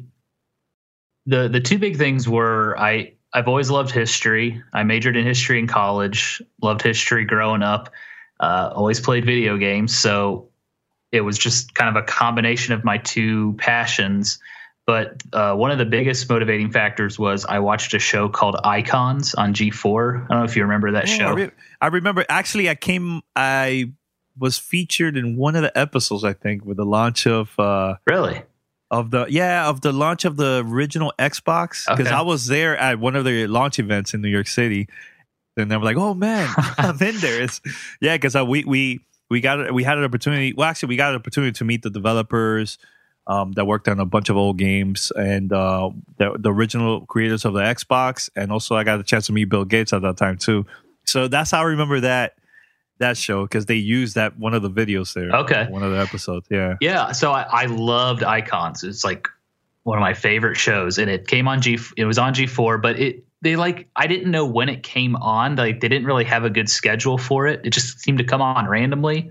2 big things were I've always loved history. I majored in history in college, loved history growing up, always played video games. So it was just kind of a combination of my 2 passions. But one of the biggest motivating factors was I watched a show called Icons on G4. I don't know if you remember that show. I remember. Actually, I was featured in one of the episodes, I think, with the launch of really of the launch of the original Xbox, because I was there at one of the launch events in New York City, and I'm like, oh man, I'm in there. Because we had an opportunity. Well, actually, we got an opportunity to meet the developers that worked on a bunch of old games, and the original creators of the Xbox, and also I got a chance to meet Bill Gates at that time too. So that's how I remember that show, because they used that one of the videos there. Okay, one of the episodes. Yeah. So I loved Icons. It's like one of my favorite shows, and it came on It was on G4, but I didn't know when it came on. Like they didn't really have a good schedule for it. It just seemed to come on randomly.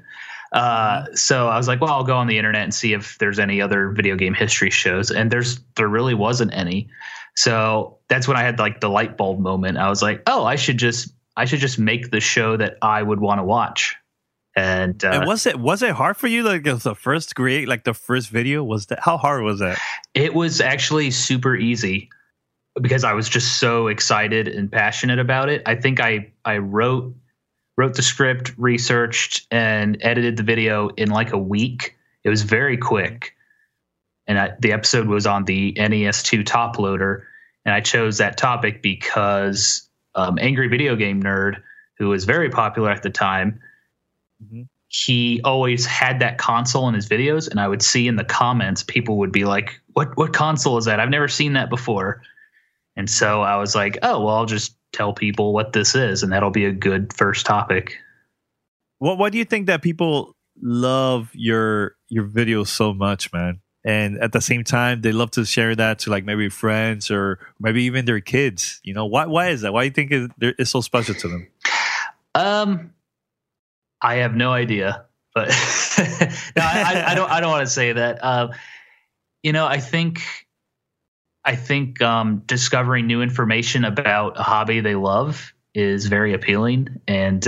So I was like, well, I'll go on the internet and see if there's any other video game history shows. And there really wasn't any. So that's when I had like the light bulb moment. I was like, oh, I should just make the show that I would want to watch. And was it hard for you? Like the first video, how hard was that? It was actually super easy, because I was just so excited and passionate about it. I think I wrote the script, researched, and edited the video in like a week. It was very quick. and the episode was on the NES2 top loader. And I chose that topic because Angry Video Game Nerd, who was very popular at the time, he always had that console in his videos. And I would see in the comments, people would be like, what console is that? I've never seen that before. And so I was like, oh, well, I'll just tell people what this is, and that'll be a good first topic. What do you think that people love your videos so much, man? And at the same time, they love to share that to like maybe friends or maybe even their kids. You know, why is that? Why do you think it's so special to them? I have no idea, but no, I don't want to say that. You know, I think discovering new information about a hobby they love is very appealing, and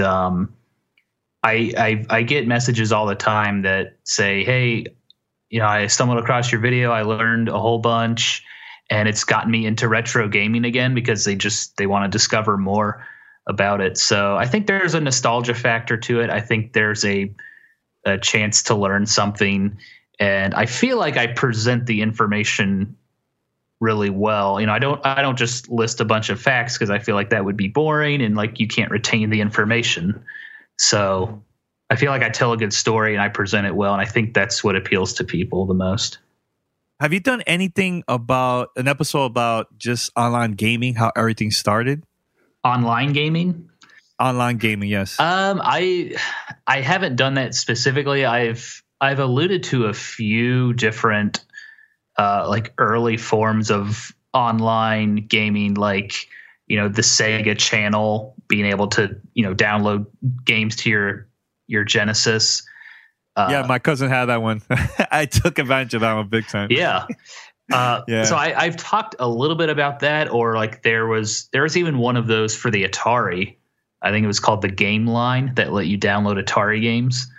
I get messages all the time that say, hey, you know, I stumbled across your video. I learned a whole bunch, and it's gotten me into retro gaming again because they want to discover more about it. So I think there's a nostalgia factor to it. I think there's a chance to learn something, and I feel like I present the information really well. You know, I don't just list a bunch of facts because I feel like that would be boring and like you can't retain the information. So I feel like I tell a good story and I present it well, and I think that's what appeals to people the most. Have you done anything about an episode about just online gaming, how everything started? Online gaming? Online gaming, yes. I haven't done that specifically. I've alluded to a few different like early forms of online gaming, like, you know, the Sega channel, being able to, you know, download games to your Genesis. Yeah, my cousin had that one. I took advantage of that one big time. Yeah. Yeah. So I've talked a little bit about that, or like there was even one of those for the Atari. I think it was called the Game Line that let you download Atari games.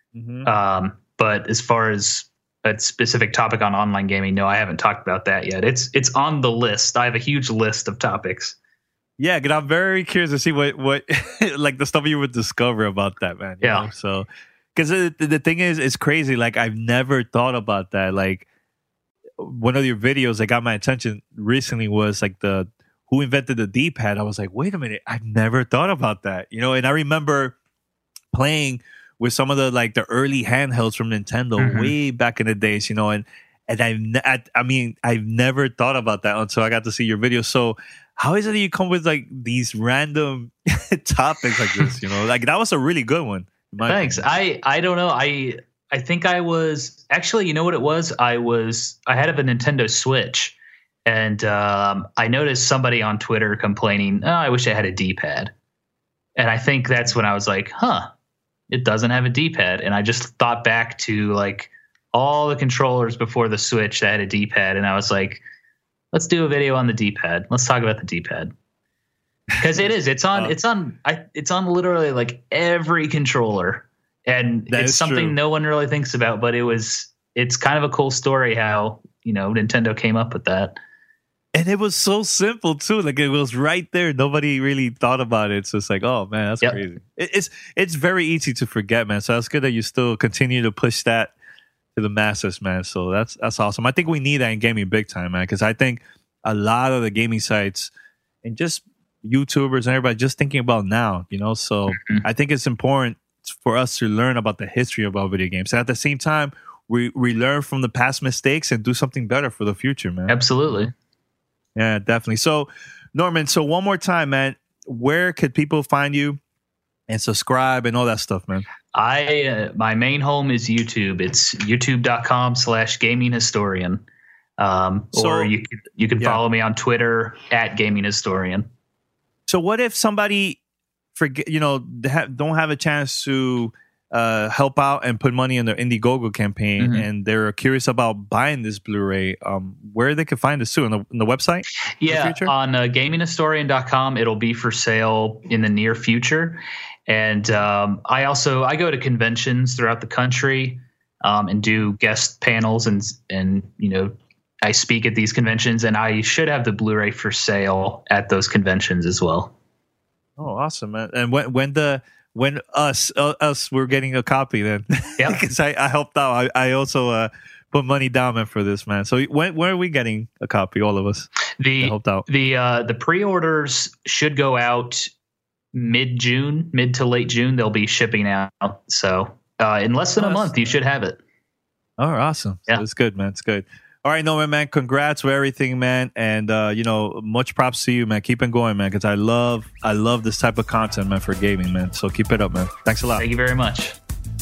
But as far as a specific topic on online gaming, no, I haven't talked about that yet. It's on the list. I have a huge list of topics. Yeah, because I'm very curious to see what like the stuff you would discover about that, man. You know? So, because the thing is, it's crazy. Like, I've never thought about that. Like, one of your videos that got my attention recently was like the who invented the D-pad. I was like, wait a minute, I've never thought about that. You know, and I remember playing with some of the early handhelds from Nintendo way back in the days, you know, and I've never thought about that until I got to see your video. So how is it that you come with like these random topics like this, you know? Like, that was a really good one. Thanks. I don't know. I think I was actually, you know what it was? I had a Nintendo Switch, and I noticed somebody on Twitter complaining, oh, I wish I had a D-pad. And I think that's when I was like, it doesn't have a D-pad. And I just thought back to like all the controllers before the Switch that had a D-pad. And I was like, let's do a video on the D-pad. Let's talk about the D-pad. Because it's on literally like every controller. And it's something true. No one really thinks about, but it's kind of a cool story how, you know, Nintendo came up with that. And it was so simple too. Like, it was right there. Nobody really thought about it. So it's like, oh man, that's crazy. It's very easy to forget, man. So that's good that you still continue to push that to the masses, man. So that's awesome. I think we need that in gaming big time, man. Because I think a lot of the gaming sites and just YouTubers and everybody just thinking about now, you know. So I think it's important for us to learn about the history of our video games. And at the same time, we learn from the past mistakes and do something better for the future, man. Absolutely. Yeah, definitely. So, Norman, one more time, man, where could people find you and subscribe and all that stuff, man? My main home is YouTube. It's youtube.com/gaminghistorian. Or you can follow me on Twitter @gaminghistorian. So what if somebody don't have a chance to help out and put money in their Indiegogo campaign, and they're curious about buying this Blu-ray, where they can find this too, on the website? Yeah, on gaminghistorian.com. It'll be for sale in the near future. And I go to conventions throughout the country and do guest panels, and you know, I speak at these conventions, and I should have the Blu-ray for sale at those conventions as well. Oh, awesome, man! And when us we're getting a copy then, because I helped out. I also put money down, man, for this, man. So when are we getting a copy? All of us. The pre-orders should go out mid to late June. They'll be shipping out. So in less than a month, you should have it. Oh, awesome. Yeah. So it's good, man. It's good. All right, Norman, man, congrats for everything, man. And, much props to you, man. Keep it going, man, because I love this type of content, man, for gaming, man. So keep it up, man. Thanks a lot. Thank you very much.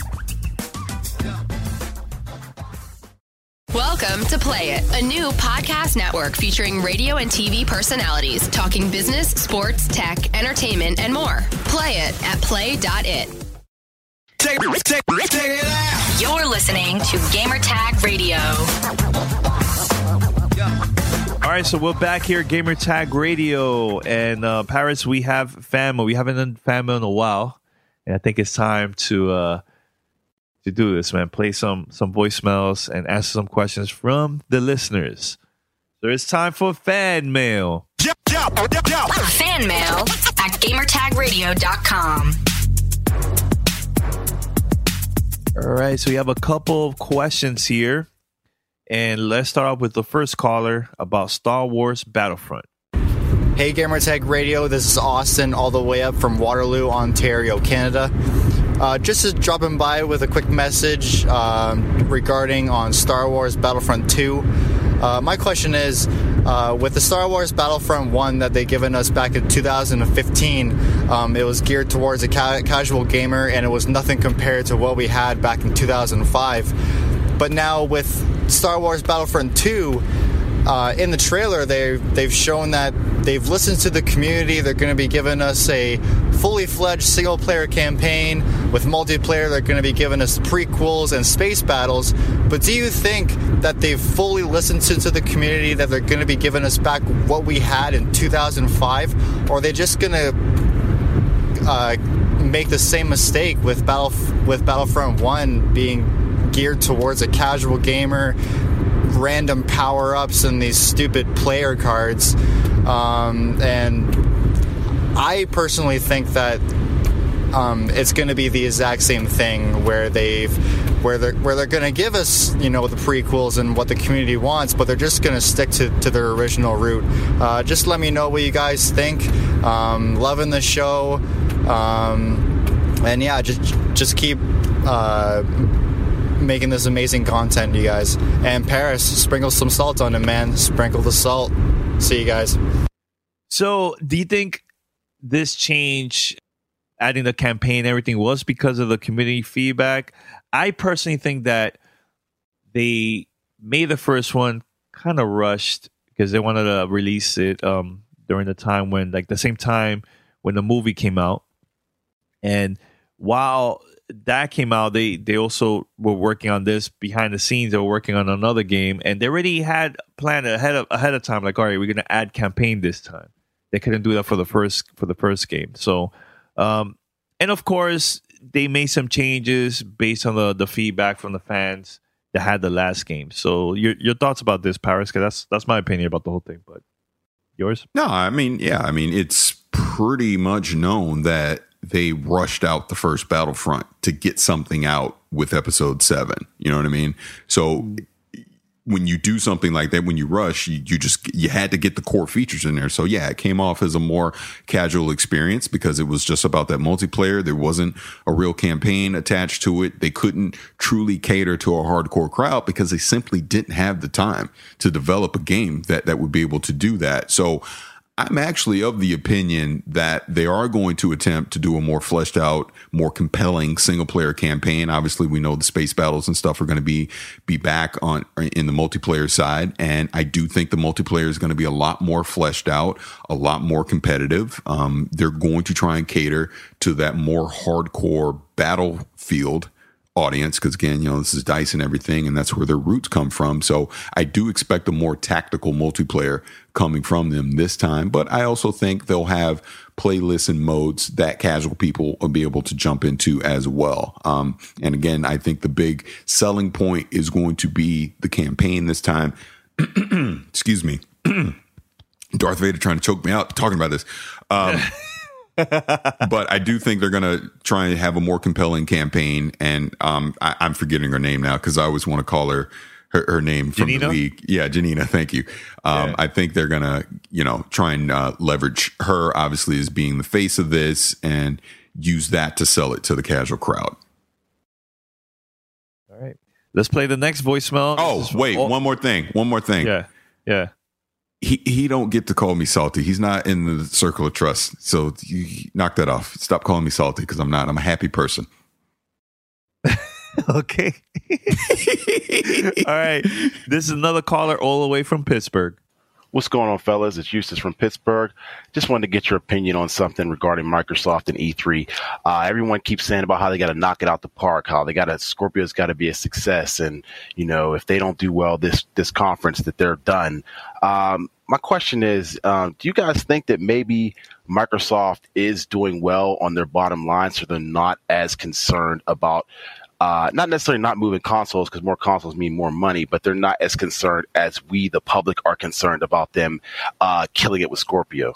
Welcome to Play It, a new podcast network featuring radio and TV personalities talking business, sports, tech, entertainment, and more. Play it at play.it. Take it out. You're listening to Gamertag Radio. All right, so we're back here, Gamertag Radio, and Paris, we have FanMail. We haven't done FanMail in a while, and I think it's time to do this, man. Play some voicemails and answer some questions from the listeners. So it's time for FanMail. FanMail at GamerTagRadio.com. All right, so we have a couple of questions here. And let's start off with the first caller about Star Wars Battlefront. Hey, Gamertag Radio. This is Austin, all the way up from Waterloo, Ontario, Canada. Just dropping by with a quick message regarding on Star Wars Battlefront 2. My question is, with the Star Wars Battlefront 1 that they've given us back in 2015, it was geared towards a casual gamer, and it was nothing compared to what we had back in 2005. But now with Star Wars Battlefront 2, in the trailer, they've shown that they've listened to the community. They're going to be giving us a fully fledged single-player campaign. With multiplayer, they're going to be giving us prequels and space battles. But do you think that they've fully listened to the community, that they're going to be giving us back what we had in 2005? Or are they just going to make the same mistake with Battlefront 1 being geared towards a casual gamer, random power-ups and these stupid player cards? And I personally think that it's going to be the exact same thing where they're going to give us, the prequels and what the community wants, but they're just going to stick to their original route. Just let me know what you guys think. Loving the show, and yeah, just keep making this amazing content, you guys. And Paris, sprinkle some salt on it, man. Sprinkle the salt. See you guys. So, do you think this change, adding the campaign, everything, was because of the community feedback? I personally think that they made the first one kind of rushed because they wanted to release it during the time when, like, the same time when the movie came out. And while that came out, they also were working on this behind the scenes. They were working on another game, and they already had planned ahead of time. Like, all right, we're going to add campaign this time. They couldn't do that for the first game. So, and of course, they made some changes based on the feedback from the fans that had the last game. So, your thoughts about this, Paris? Because that's my opinion about the whole thing. But yours? No, I mean, it's pretty much known that they rushed out the first Battlefront to get something out with episode 7. You know what I mean? So when you do something like that, when you rush, you had to get the core features in there. So yeah, it came off as a more casual experience because it was just about that multiplayer. There wasn't a real campaign attached to it. They couldn't truly cater to a hardcore crowd because they simply didn't have the time to develop a game that would be able to do that. So I'm actually of the opinion that they are going to attempt to do a more fleshed out, more compelling single player campaign. Obviously, we know the space battles and stuff are going to be back in the multiplayer side. And I do think the multiplayer is going to be a lot more fleshed out, a lot more competitive. They're going to try and cater to that more hardcore Battlefield audience because, again, this is DICE and everything, and that's where their roots come from. So I do expect a more tactical multiplayer coming from them this time, but I also think they'll have playlists and modes that casual people will be able to jump into as well. And again, I think the big selling point is going to be the campaign this time. Excuse me. Darth Vader trying to choke me out talking about this. But I do think they're going to try and have a more compelling campaign. And I'm forgetting her name now because I always want to call her her name from Janina? the league. Yeah, Janina. Thank you. I think they're gonna, try and leverage her, obviously, as being the face of this, and use that to sell it to the casual crowd. All right, let's play the next voicemail. Oh, wait, one more thing. Yeah. He don't get to call me salty. He's not in the circle of trust. So you knock that off. Stop calling me salty, because I'm not. I'm a happy person. Okay. All right. This is another caller all the way from Pittsburgh. What's going on, fellas? It's Eustace from Pittsburgh. Just wanted to get your opinion on something regarding Microsoft and E3. Everyone keeps saying about how they got to knock it out the park, how Scorpio's got to be a success, and if they don't do well this conference, that they're done. My question is, do you guys think that maybe Microsoft is doing well on their bottom line, so they're not as concerned about not necessarily not moving consoles, because more consoles mean more money, but they're not as concerned as we, the public, are concerned about them killing it with Scorpio?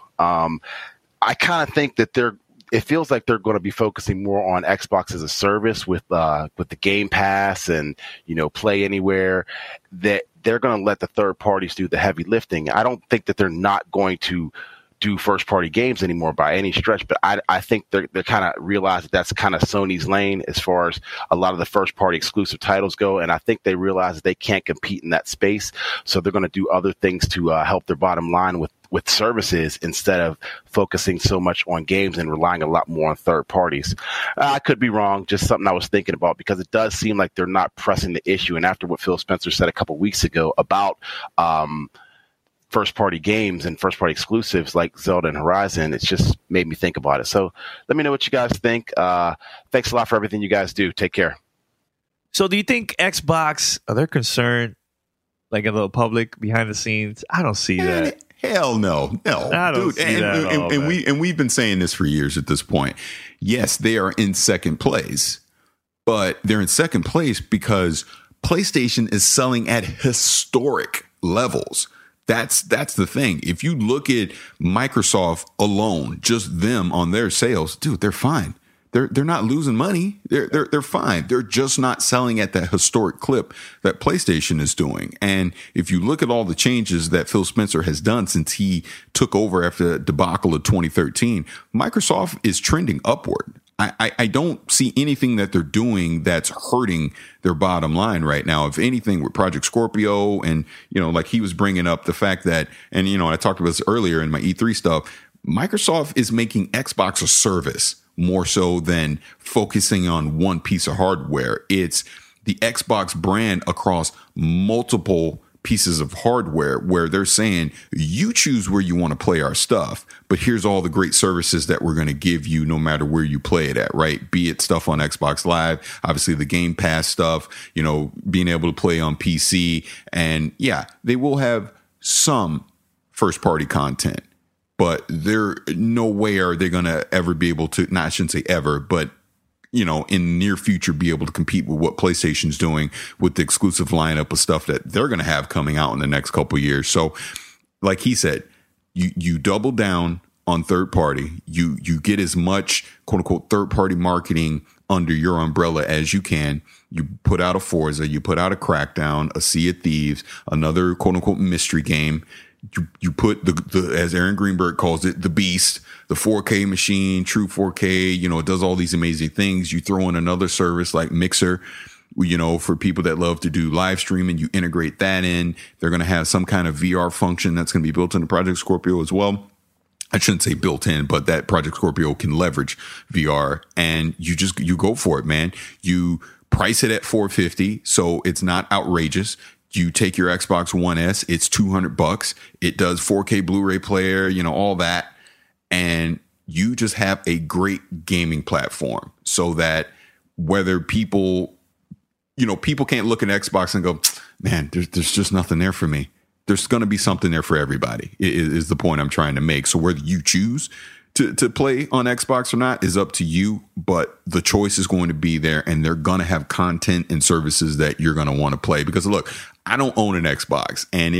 I kind of think that it feels like they're going to be focusing more on Xbox as a service with the Game Pass and Play Anywhere, that they're going to let the third parties do the heavy lifting. I don't think that they're not going to do first party games anymore by any stretch, but I think they're kind of realize that that's kind of Sony's lane as far as a lot of the first party exclusive titles go, and I think they realize that they can't compete in that space, so they're going to do other things to help their bottom line with services, instead of focusing so much on games and relying a lot more on third parties. I could be wrong, just something I was thinking about, because it does seem like they're not pressing the issue. And after what Phil Spencer said a couple weeks ago about first party games and first party exclusives like Zelda and Horizon, it's just made me think about it. So let me know what you guys think. Thanks a lot for everything you guys do. Take care. So do you think Xbox, are they concerned, like in the public behind the scenes? I don't see that. Hell no. I don't see that at all, and we've been saying this for years at this point. Yes, they are in second place, but they're in second place because PlayStation is selling at historic levels. That's the thing. If you look at Microsoft alone, just them on their sales, dude, they're fine. They're not losing money. They're fine. They're just not selling at that historic clip that PlayStation is doing. And if you look at all the changes that Phil Spencer has done since he took over after the debacle of 2013, Microsoft is trending upward. I don't see anything that they're doing that's hurting their bottom line right now. If anything, with Project Scorpio, and, like he was bringing up the fact that, and, I talked about this earlier in my E3 stuff, Microsoft is making Xbox a service more so than focusing on one piece of hardware. It's the Xbox brand across multiple pieces of hardware, where they're saying, you choose where you want to play our stuff, but here's all the great services that we're going to give you no matter where you play it at, right? Be it stuff on Xbox Live, obviously the Game Pass stuff, being able to play on PC. And yeah, they will have some first party content, but no way are they going to ever be able to, I shouldn't say ever, but in the near future, be able to compete with what PlayStation's doing with the exclusive lineup of stuff that they're going to have coming out in the next couple of years. So like he said, you double down on third party, you get as much quote unquote third party marketing under your umbrella as you can. You put out a Forza, you put out a Crackdown, a Sea of Thieves, another quote unquote mystery game. You put the as Aaron Greenberg calls it, the beast, the 4K machine, true 4K, it does all these amazing things. You throw in another service like Mixer, for people that love to do live streaming, you integrate that in. They're going to have some kind of VR function that's going to be built into Project Scorpio as well. I shouldn't say built in, but that Project Scorpio can leverage VR, and you go for it, man. You price it at $450, so it's not outrageous. You take your Xbox One S, it's $200. It does 4K Blu-ray player, all that. And you just have a great gaming platform, so that whether people can't look at Xbox and go, man, there's just nothing there for me. There's going to be something there for everybody is the point I'm trying to make. So whether you choose to play on Xbox or not is up to you, but the choice is going to be there, and they're going to have content and services that you're going to want to play. Because look, I don't own an Xbox, and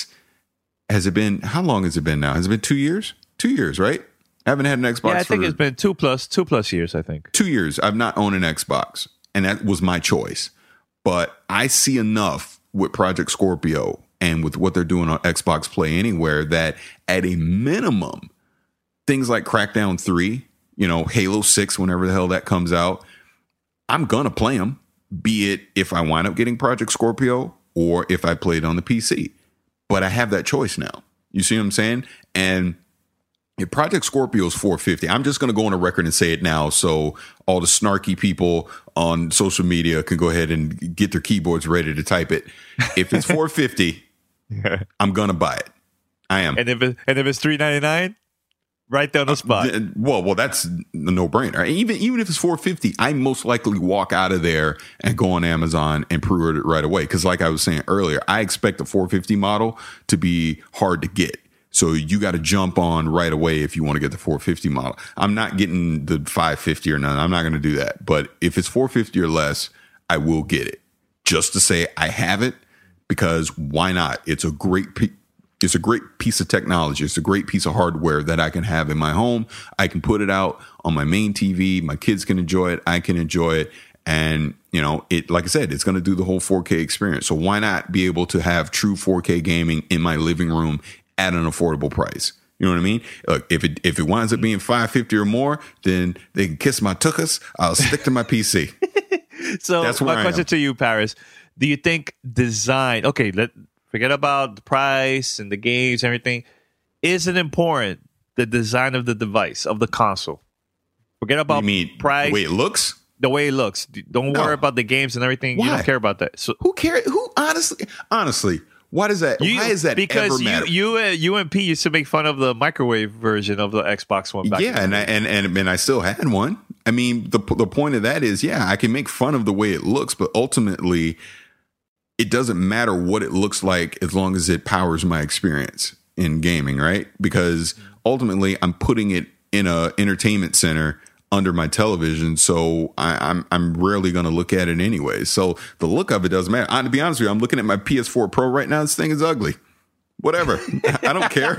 how long has it been now? Has it been 2 years? 2 years, right? I haven't had an Xbox. Yeah, I think it's been two plus years, I think. 2 years. I've not owned an Xbox, and that was my choice. But I see enough with Project Scorpio and with what they're doing on Xbox Play Anywhere that at a minimum, things like Crackdown 3, Halo 6, whenever the hell that comes out, I'm going to play them, be it if I wind up getting Project Scorpio or if I play it on the PC. But I have that choice now. You see what I'm saying? And if Project Scorpio is $450, I'm just going to go on a record and say it now so all the snarky people on social media can go ahead and get their keyboards ready to type it. If it's $450, I'm going to buy it. I am. And if it's $399, right there on the spot. Well, that's a no-brainer. Even if it's $450, I most likely walk out of there and go on Amazon and pre-order it right away. Because like I was saying earlier, I expect the $450 model to be hard to get. So you got to jump on right away if you want to get the $450 model. I'm not getting the $550 or none. I'm not going to do that. But if it's $450 or less, I will get it. Just to say I have it, because why not? It's a great piece of technology. It's a great piece of hardware that I can have in my home. I can put it out on my main TV. My kids can enjoy it. I can enjoy it. And, it, like I said, it's going to do the whole 4K experience. So why not be able to have true 4K gaming in my living room at an affordable price? You know what I mean? Look, if it winds up being $550 or more, then they can kiss my tuchus. I'll stick to my PC. So that's my question to you, Paris. Do you think design, forget about the price and the games, everything. Is it important, the design of the device, of the console? Forget about price. The way it looks? The way it looks. Don't worry about the games and everything. Why? You don't care about that. So who cares? Honestly, why does that? Why is that because ever matter? you and P used to make fun of the microwave version of the Xbox One back then. And I still had one. I mean, the point of that is, I can make fun of the way it looks, but ultimately, it doesn't matter what it looks like as long as it powers my experience in gaming, right? Because ultimately, I'm putting it in a entertainment center under my television, so I'm rarely going to look at it anyway. So the look of it doesn't matter. To be honest with you, I'm looking at my PS4 Pro right now. This thing is ugly. Whatever. I don't care.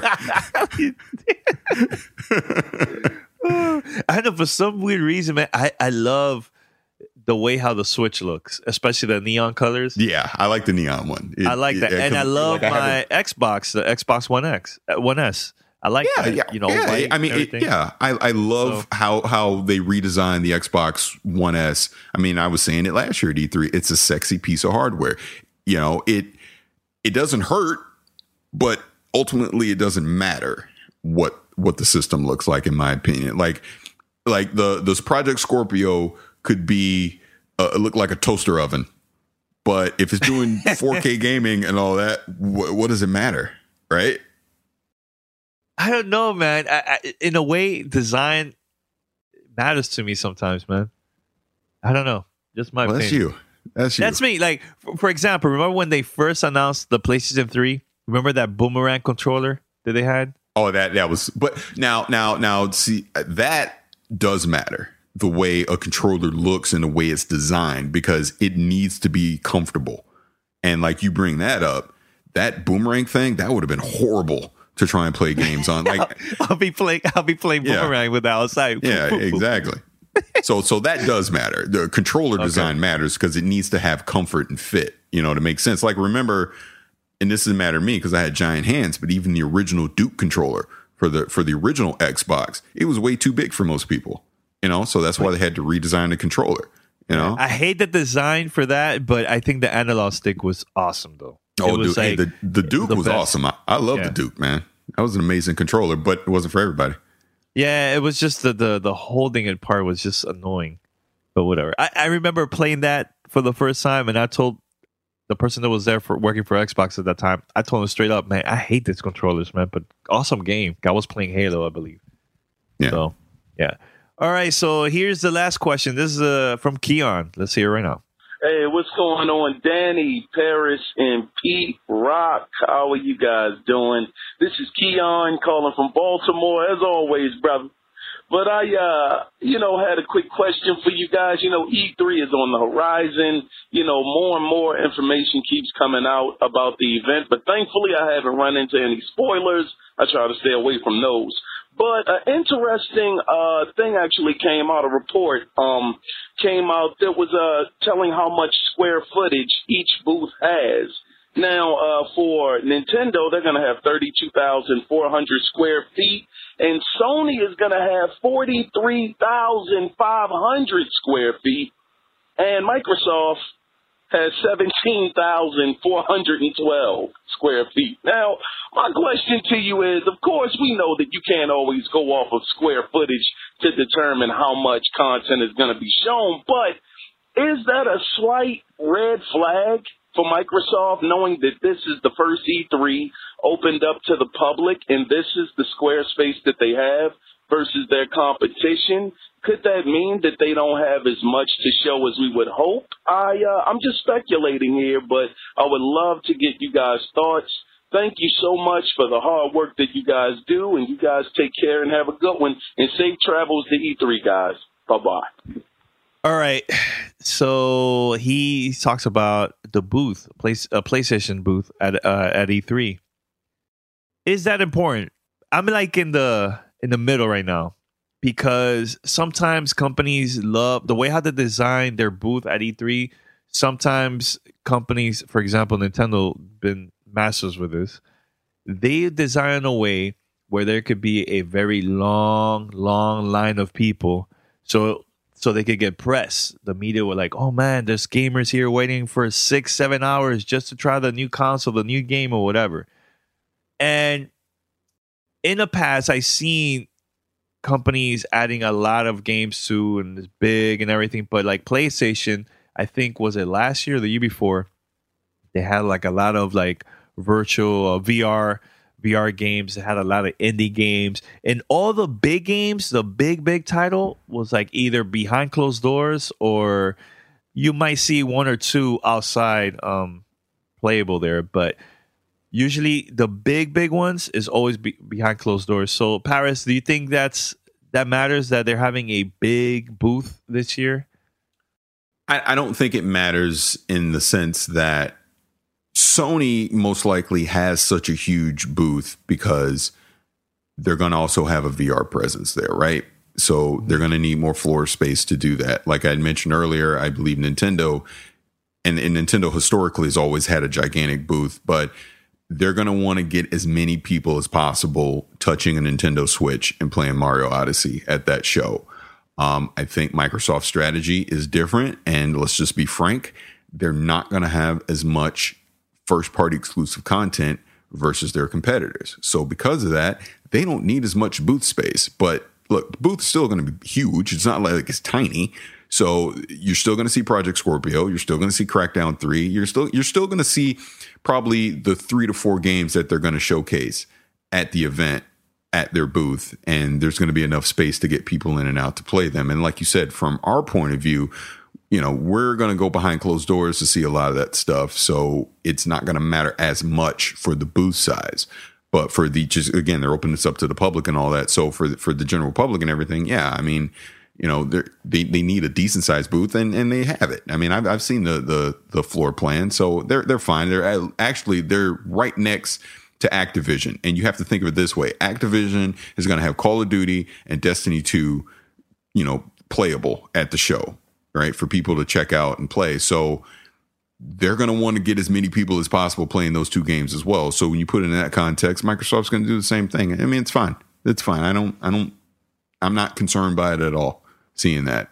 I know, for some weird reason, man, I love the way how the Switch looks, especially the neon colors. Yeah, I like the neon one. I like that. And I love my Xbox, the Xbox One S. I like that. White, I mean, I love how they redesigned the Xbox One S. I mean, I was saying it last year at E3. It's a sexy piece of hardware. It doesn't hurt, but ultimately it doesn't matter what the system looks like, in my opinion. Like this Project Scorpio could be look like a toaster oven, but if it's doing 4K gaming and all that, what does it matter, right? I don't know, man. In a way, design matters to me sometimes, man. I don't know. Just my opinion. That's you. That's me. Like, for example, remember when they first announced the PlayStation 3? Remember that boomerang controller that they had? Oh, that was. But now, see, that does matter. The way a controller looks and the way it's designed, because it needs to be comfortable. And like you bring that up, that boomerang thing, that would have been horrible to try and play games on. Like I'll be playing boomerang with the outside. Yeah, exactly. So that does matter. The controller design matters because it needs to have comfort and fit, to make sense. Like, remember, and this doesn't matter to me because I had giant hands, but even the original Duke controller for the original Xbox, it was way too big for most people. So that's why they had to redesign the controtroller. I hate the design for that, but I think the analog stick was awesome, though. Oh, dude, the Duke was awesome. I love the Duke, man. That was an amazing controller, but it wasn't for everybody. Yeah, it was just the holding it part was just annoying, but whatever. I remember playing that for the first time, and I told the person that was there for working for Xbox at that time, I told him straight up, man, I hate these controllers, man, but awesome game. I was playing Halo, I believe. Yeah. So, yeah. All right, so here's the last question. This is from Keon. Let's hear it right now. Hey, what's going on, Danny, Paris, and Pete Rock? How are you guys doing? This is Keon calling from Baltimore, as always, brother. But I, had a quick question for you guys. E3 is on the horizon. More and more information keeps coming out about the event, but thankfully I haven't run into any spoilers. I try to stay away from those. But an interesting thing actually came out, a report. came out that was telling how much square footage each booth has. Now, for Nintendo, they're going to have 32,400 square feet, and Sony is going to have 43,500 square feet, and Microsoft has 17,412 square feet. Now, my question to you is, of course, we know that you can't always go off of square footage to determine how much content is going to be shown, but is that a slight red flag for Microsoft, knowing that this is the first E3 opened up to the public and this is the square space that they have versus their competition? Could that mean that they don't have as much to show as we would hope? I'm just speculating here, but I would love to get you guys' thoughts. Thank you so much for the hard work that you guys do, and you guys take care and have a good one. And safe travels to E3, guys. Bye-bye. All right. So he talks about the booth, PlayStation booth at E3. Is that important? I'm like in the middle right now, because sometimes companies love the way how they design their booth at E3. Sometimes companies, for example, Nintendo, been masters with this. They design a way where there could be a very long line of people, so they could get press. The media were like, "Oh man, there's gamers here waiting for 6-7 hours just to try the new console, the new game, or whatever." And in the past, I've seen companies adding a lot of games to, and it's big and everything. But like PlayStation, I think, was it last year or the year before, they had like a lot of like virtual VR games. They had a lot of indie games, and all the big games, the big title was like either behind closed doors, or you might see one or two outside playable there. But usually the big ones is always behind closed doors. So Paris, do you think that matters, that they're having a big booth this year? I don't think it matters in the sense that Sony most likely has such a huge booth because they're going to also have a VR presence there, right? So they're going to need more floor space to do that. Like I had mentioned earlier, I believe Nintendo, and Nintendo historically has always had a gigantic booth, but they're going to want to get as many people as possible touching a Nintendo Switch and playing Mario Odyssey at that show. I think Microsoft's strategy is different, and let's just be frank, they're not going to have as much first-party exclusive content versus their competitors. So because of that, they don't need as much booth space. But look, the booth is still going to be huge. It's not like it's tiny. So you're still going to see Project Scorpio. You're still going to see Crackdown 3. You're still going to see probably the 3 to 4 games that they're going to showcase at the event at their booth. And there's going to be enough space to get people in and out to play them. And like you said, from our point of view, you know, we're going to go behind closed doors to see a lot of that stuff. So it's not going to matter as much for the booth size. But for just again, they're opening this up to the public and all that. So for the general public and everything, yeah, I mean, you know, they need a decent sized booth, and they have it. I mean, I've seen the floor plan, so they're fine. They're right next to Activision, and you have to think of it this way: Activision is going to have Call of Duty and Destiny 2, you know, playable at the show, right, for people to check out and play. So they're going to want to get as many people as possible playing those two games as well. So when you put it in that context, Microsoft's going to do the same thing. I mean, it's fine. It's fine. I'm not concerned by it at all, seeing that.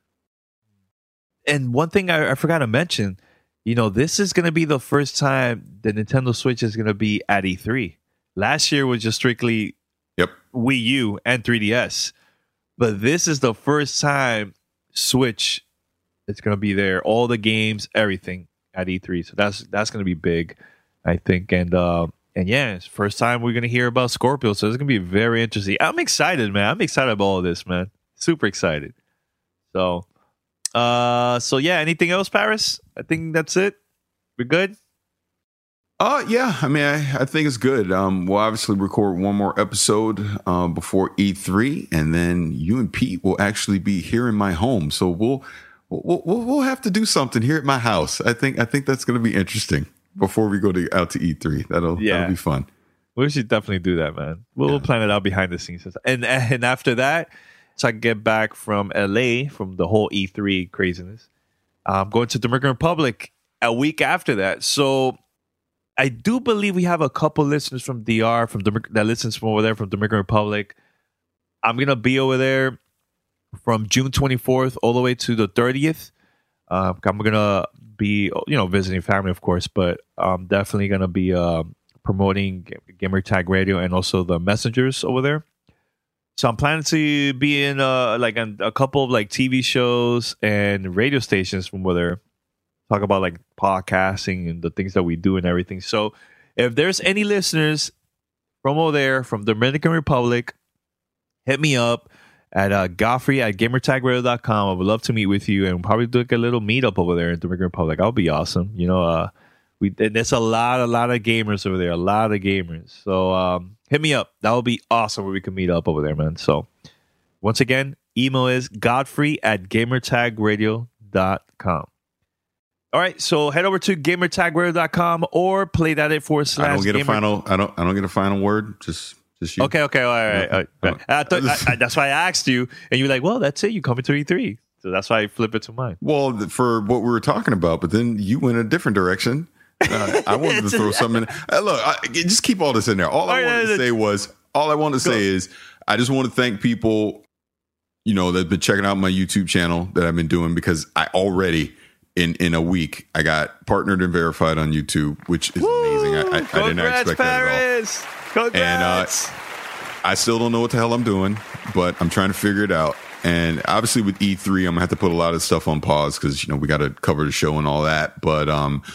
And one thing I forgot to mention, you know, this is going to be the first time the Nintendo Switch is going to be at E3. Last year was just strictly Wii U and 3DS. But this is the first time Switch is going to be there. All the games, everything at E3. So that's going to be big, I think. And yeah, it's the first time we're going to hear about Scorpio. So it's going to be very interesting. I'm excited, man. I'm excited about all of this, man. Super excited. So yeah, anything else, Paris? I think that's it. We're good? Yeah. I mean, I think it's good. We'll obviously record one more episode before E3, and then you and Pete will actually be here in my home. So we'll have to do something here at my house. I think that's going to be interesting before we go out to E3. That'll be fun. We should definitely do that, man. We'll plan it out behind the scenes. And after that, I get back from LA from the whole E3 craziness. I'm going to Dominican Republic a week after that. So I do believe we have a couple listeners from DR that listens from over there from Dominican Republic. I'm gonna be over there from June 24th all the way to the 30th. I'm gonna be, visiting family, of course, but I'm definitely gonna be promoting Gamertag Radio and also the messengers over there. So I'm planning to be in a couple of like TV shows and radio stations from over there. Talk about like podcasting and the things that we do and everything. So if there's any listeners from over there, from Dominican Republic, hit me up at Godfrey at gamertagradio.com. I would love to meet with you and probably do like a little meetup over there in Dominican Republic. That'll be awesome. There's a lot of gamers over there, a lot of gamers. So hit me up. That would be awesome where we can meet up over there, man. So once again, email is Godfrey at gamertagradio.com. All right, so head over to gamertagradio.com or play that at / I don't get a final word. Just you. Okay. All right. That's why I asked you, and you were like, "Well, that's it. You coming to E3." So that's why I flip it to mine. Well, for what we were talking about, but then you went a different direction. I wanted to throw something in. Look, just keep all this in there. All I wanted to say is I just want to thank people, that've been checking out my YouTube channel that I've been doing, because I already in a week I got partnered and verified on YouTube, which is amazing. I did not expect Paris. that at all. Congrats. And I still don't know what the hell I'm doing, but I'm trying to figure it out. And obviously with E3, I'm gonna have to put a lot of stuff on pause because we got to cover the show and all that. But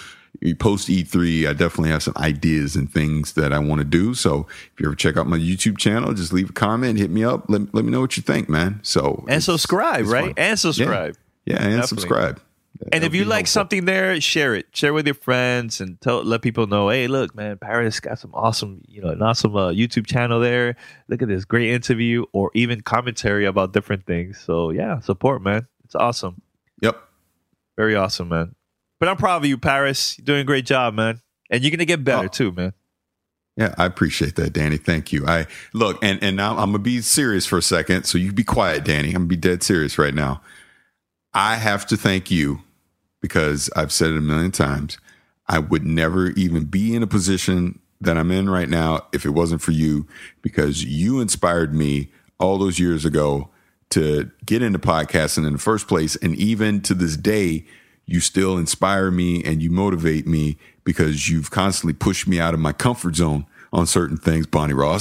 post E3, I definitely have some ideas and things that I want to do. So if you ever check out my YouTube channel, just leave a comment, hit me up, let me know what you think, man. So subscribe, right? Fun. And subscribe. Yeah, and definitely. Subscribe. And if you like something there, share it. Share with your friends and let people know, hey, look, man, Paris got some awesome, an awesome YouTube channel there. Look at this great interview or even commentary about different things. So, yeah, support, man. It's awesome. Yep. Very awesome, man. But I'm proud of you, Paris. You're doing a great job, man. And you're going to get better, too, man. Yeah, I appreciate that, Danny. Thank you. And now I'm going to be serious for a second. So you be quiet, Danny. I'm going to be dead serious right now. I have to thank you because I've said it a million times. I would never even be in a position that I'm in right now if it wasn't for you, because you inspired me all those years ago to get into podcasting in the first place. And even to this day, you still inspire me and you motivate me because you've constantly pushed me out of my comfort zone on certain things, Bonnie Ross.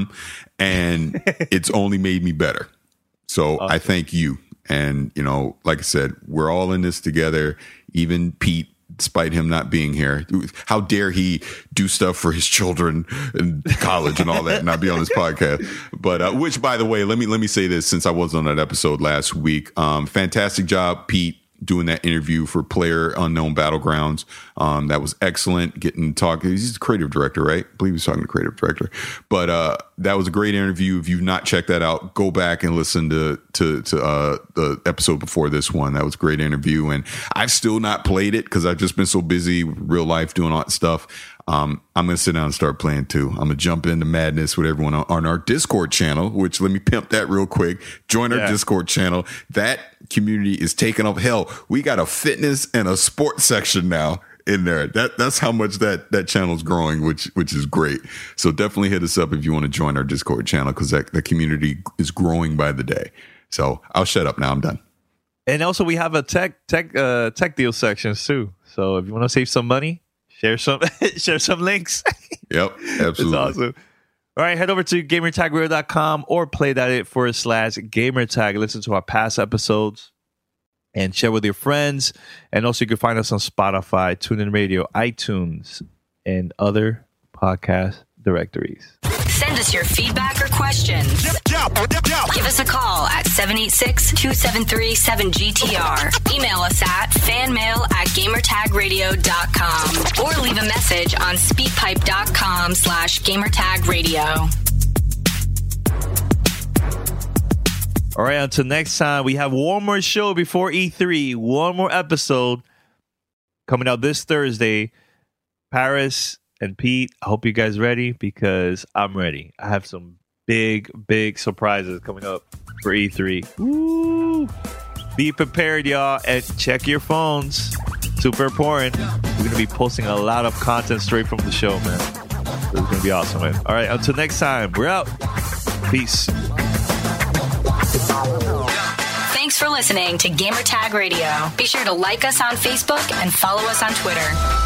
And it's only made me better. So awesome. I thank you. And, like I said, we're all in this together. Even Pete, despite him not being here, how dare he do stuff for his children in college and all that and not be on this podcast. But which, by the way, let me say this, since I was on that episode last week. Fantastic job, Pete, doing that interview for Player Unknown Battlegrounds. That was excellent. Getting to talk. He's the creative director, right? I believe he's talking to creative director. But that was a great interview. If you've not checked that out, go back and listen to the episode before this one. That was a great interview. And I've still not played it because I've just been so busy with real life doing all that stuff. I'm going to sit down and start playing too. I'm going to jump into madness with everyone on our Discord channel, which let me pimp that real quick. Join our Discord channel. That community is taking up. Hell, we got a fitness and a sports section now in there. That's how much that channel is growing, which is great. So definitely hit us up if you want to join our Discord channel, because that community is growing by the day. So I'll shut up now. I'm done. And also we have a tech deal sections too. So if you want to save some money, share some links. Yep, absolutely. It's awesome. All right, head over to gamertagradio.com or play that / gamertag. Listen to our past episodes and share with your friends. And also you can find us on Spotify, TuneIn Radio, iTunes, and other podcast directories. Send us your feedback or questions. Give us a call at 786-273-7GTR. Email us at fanmail@gamertagradio.com or leave a message on speakpipe.com/gamertagradio. All right, until next time, we have one more show before E3. One more episode coming out this Thursday. Paris and Pete, I hope you guys ready, because I'm ready. I have some big surprises coming up. for E3. Woo! Be prepared, y'all, and check your phones. Super important. We're going to be posting a lot of content straight from the show, man. It's going to be awesome, man. All right, until next time, we're out. Peace. Thanks for listening to Gamertag Radio. Be sure to like us on Facebook and follow us on Twitter.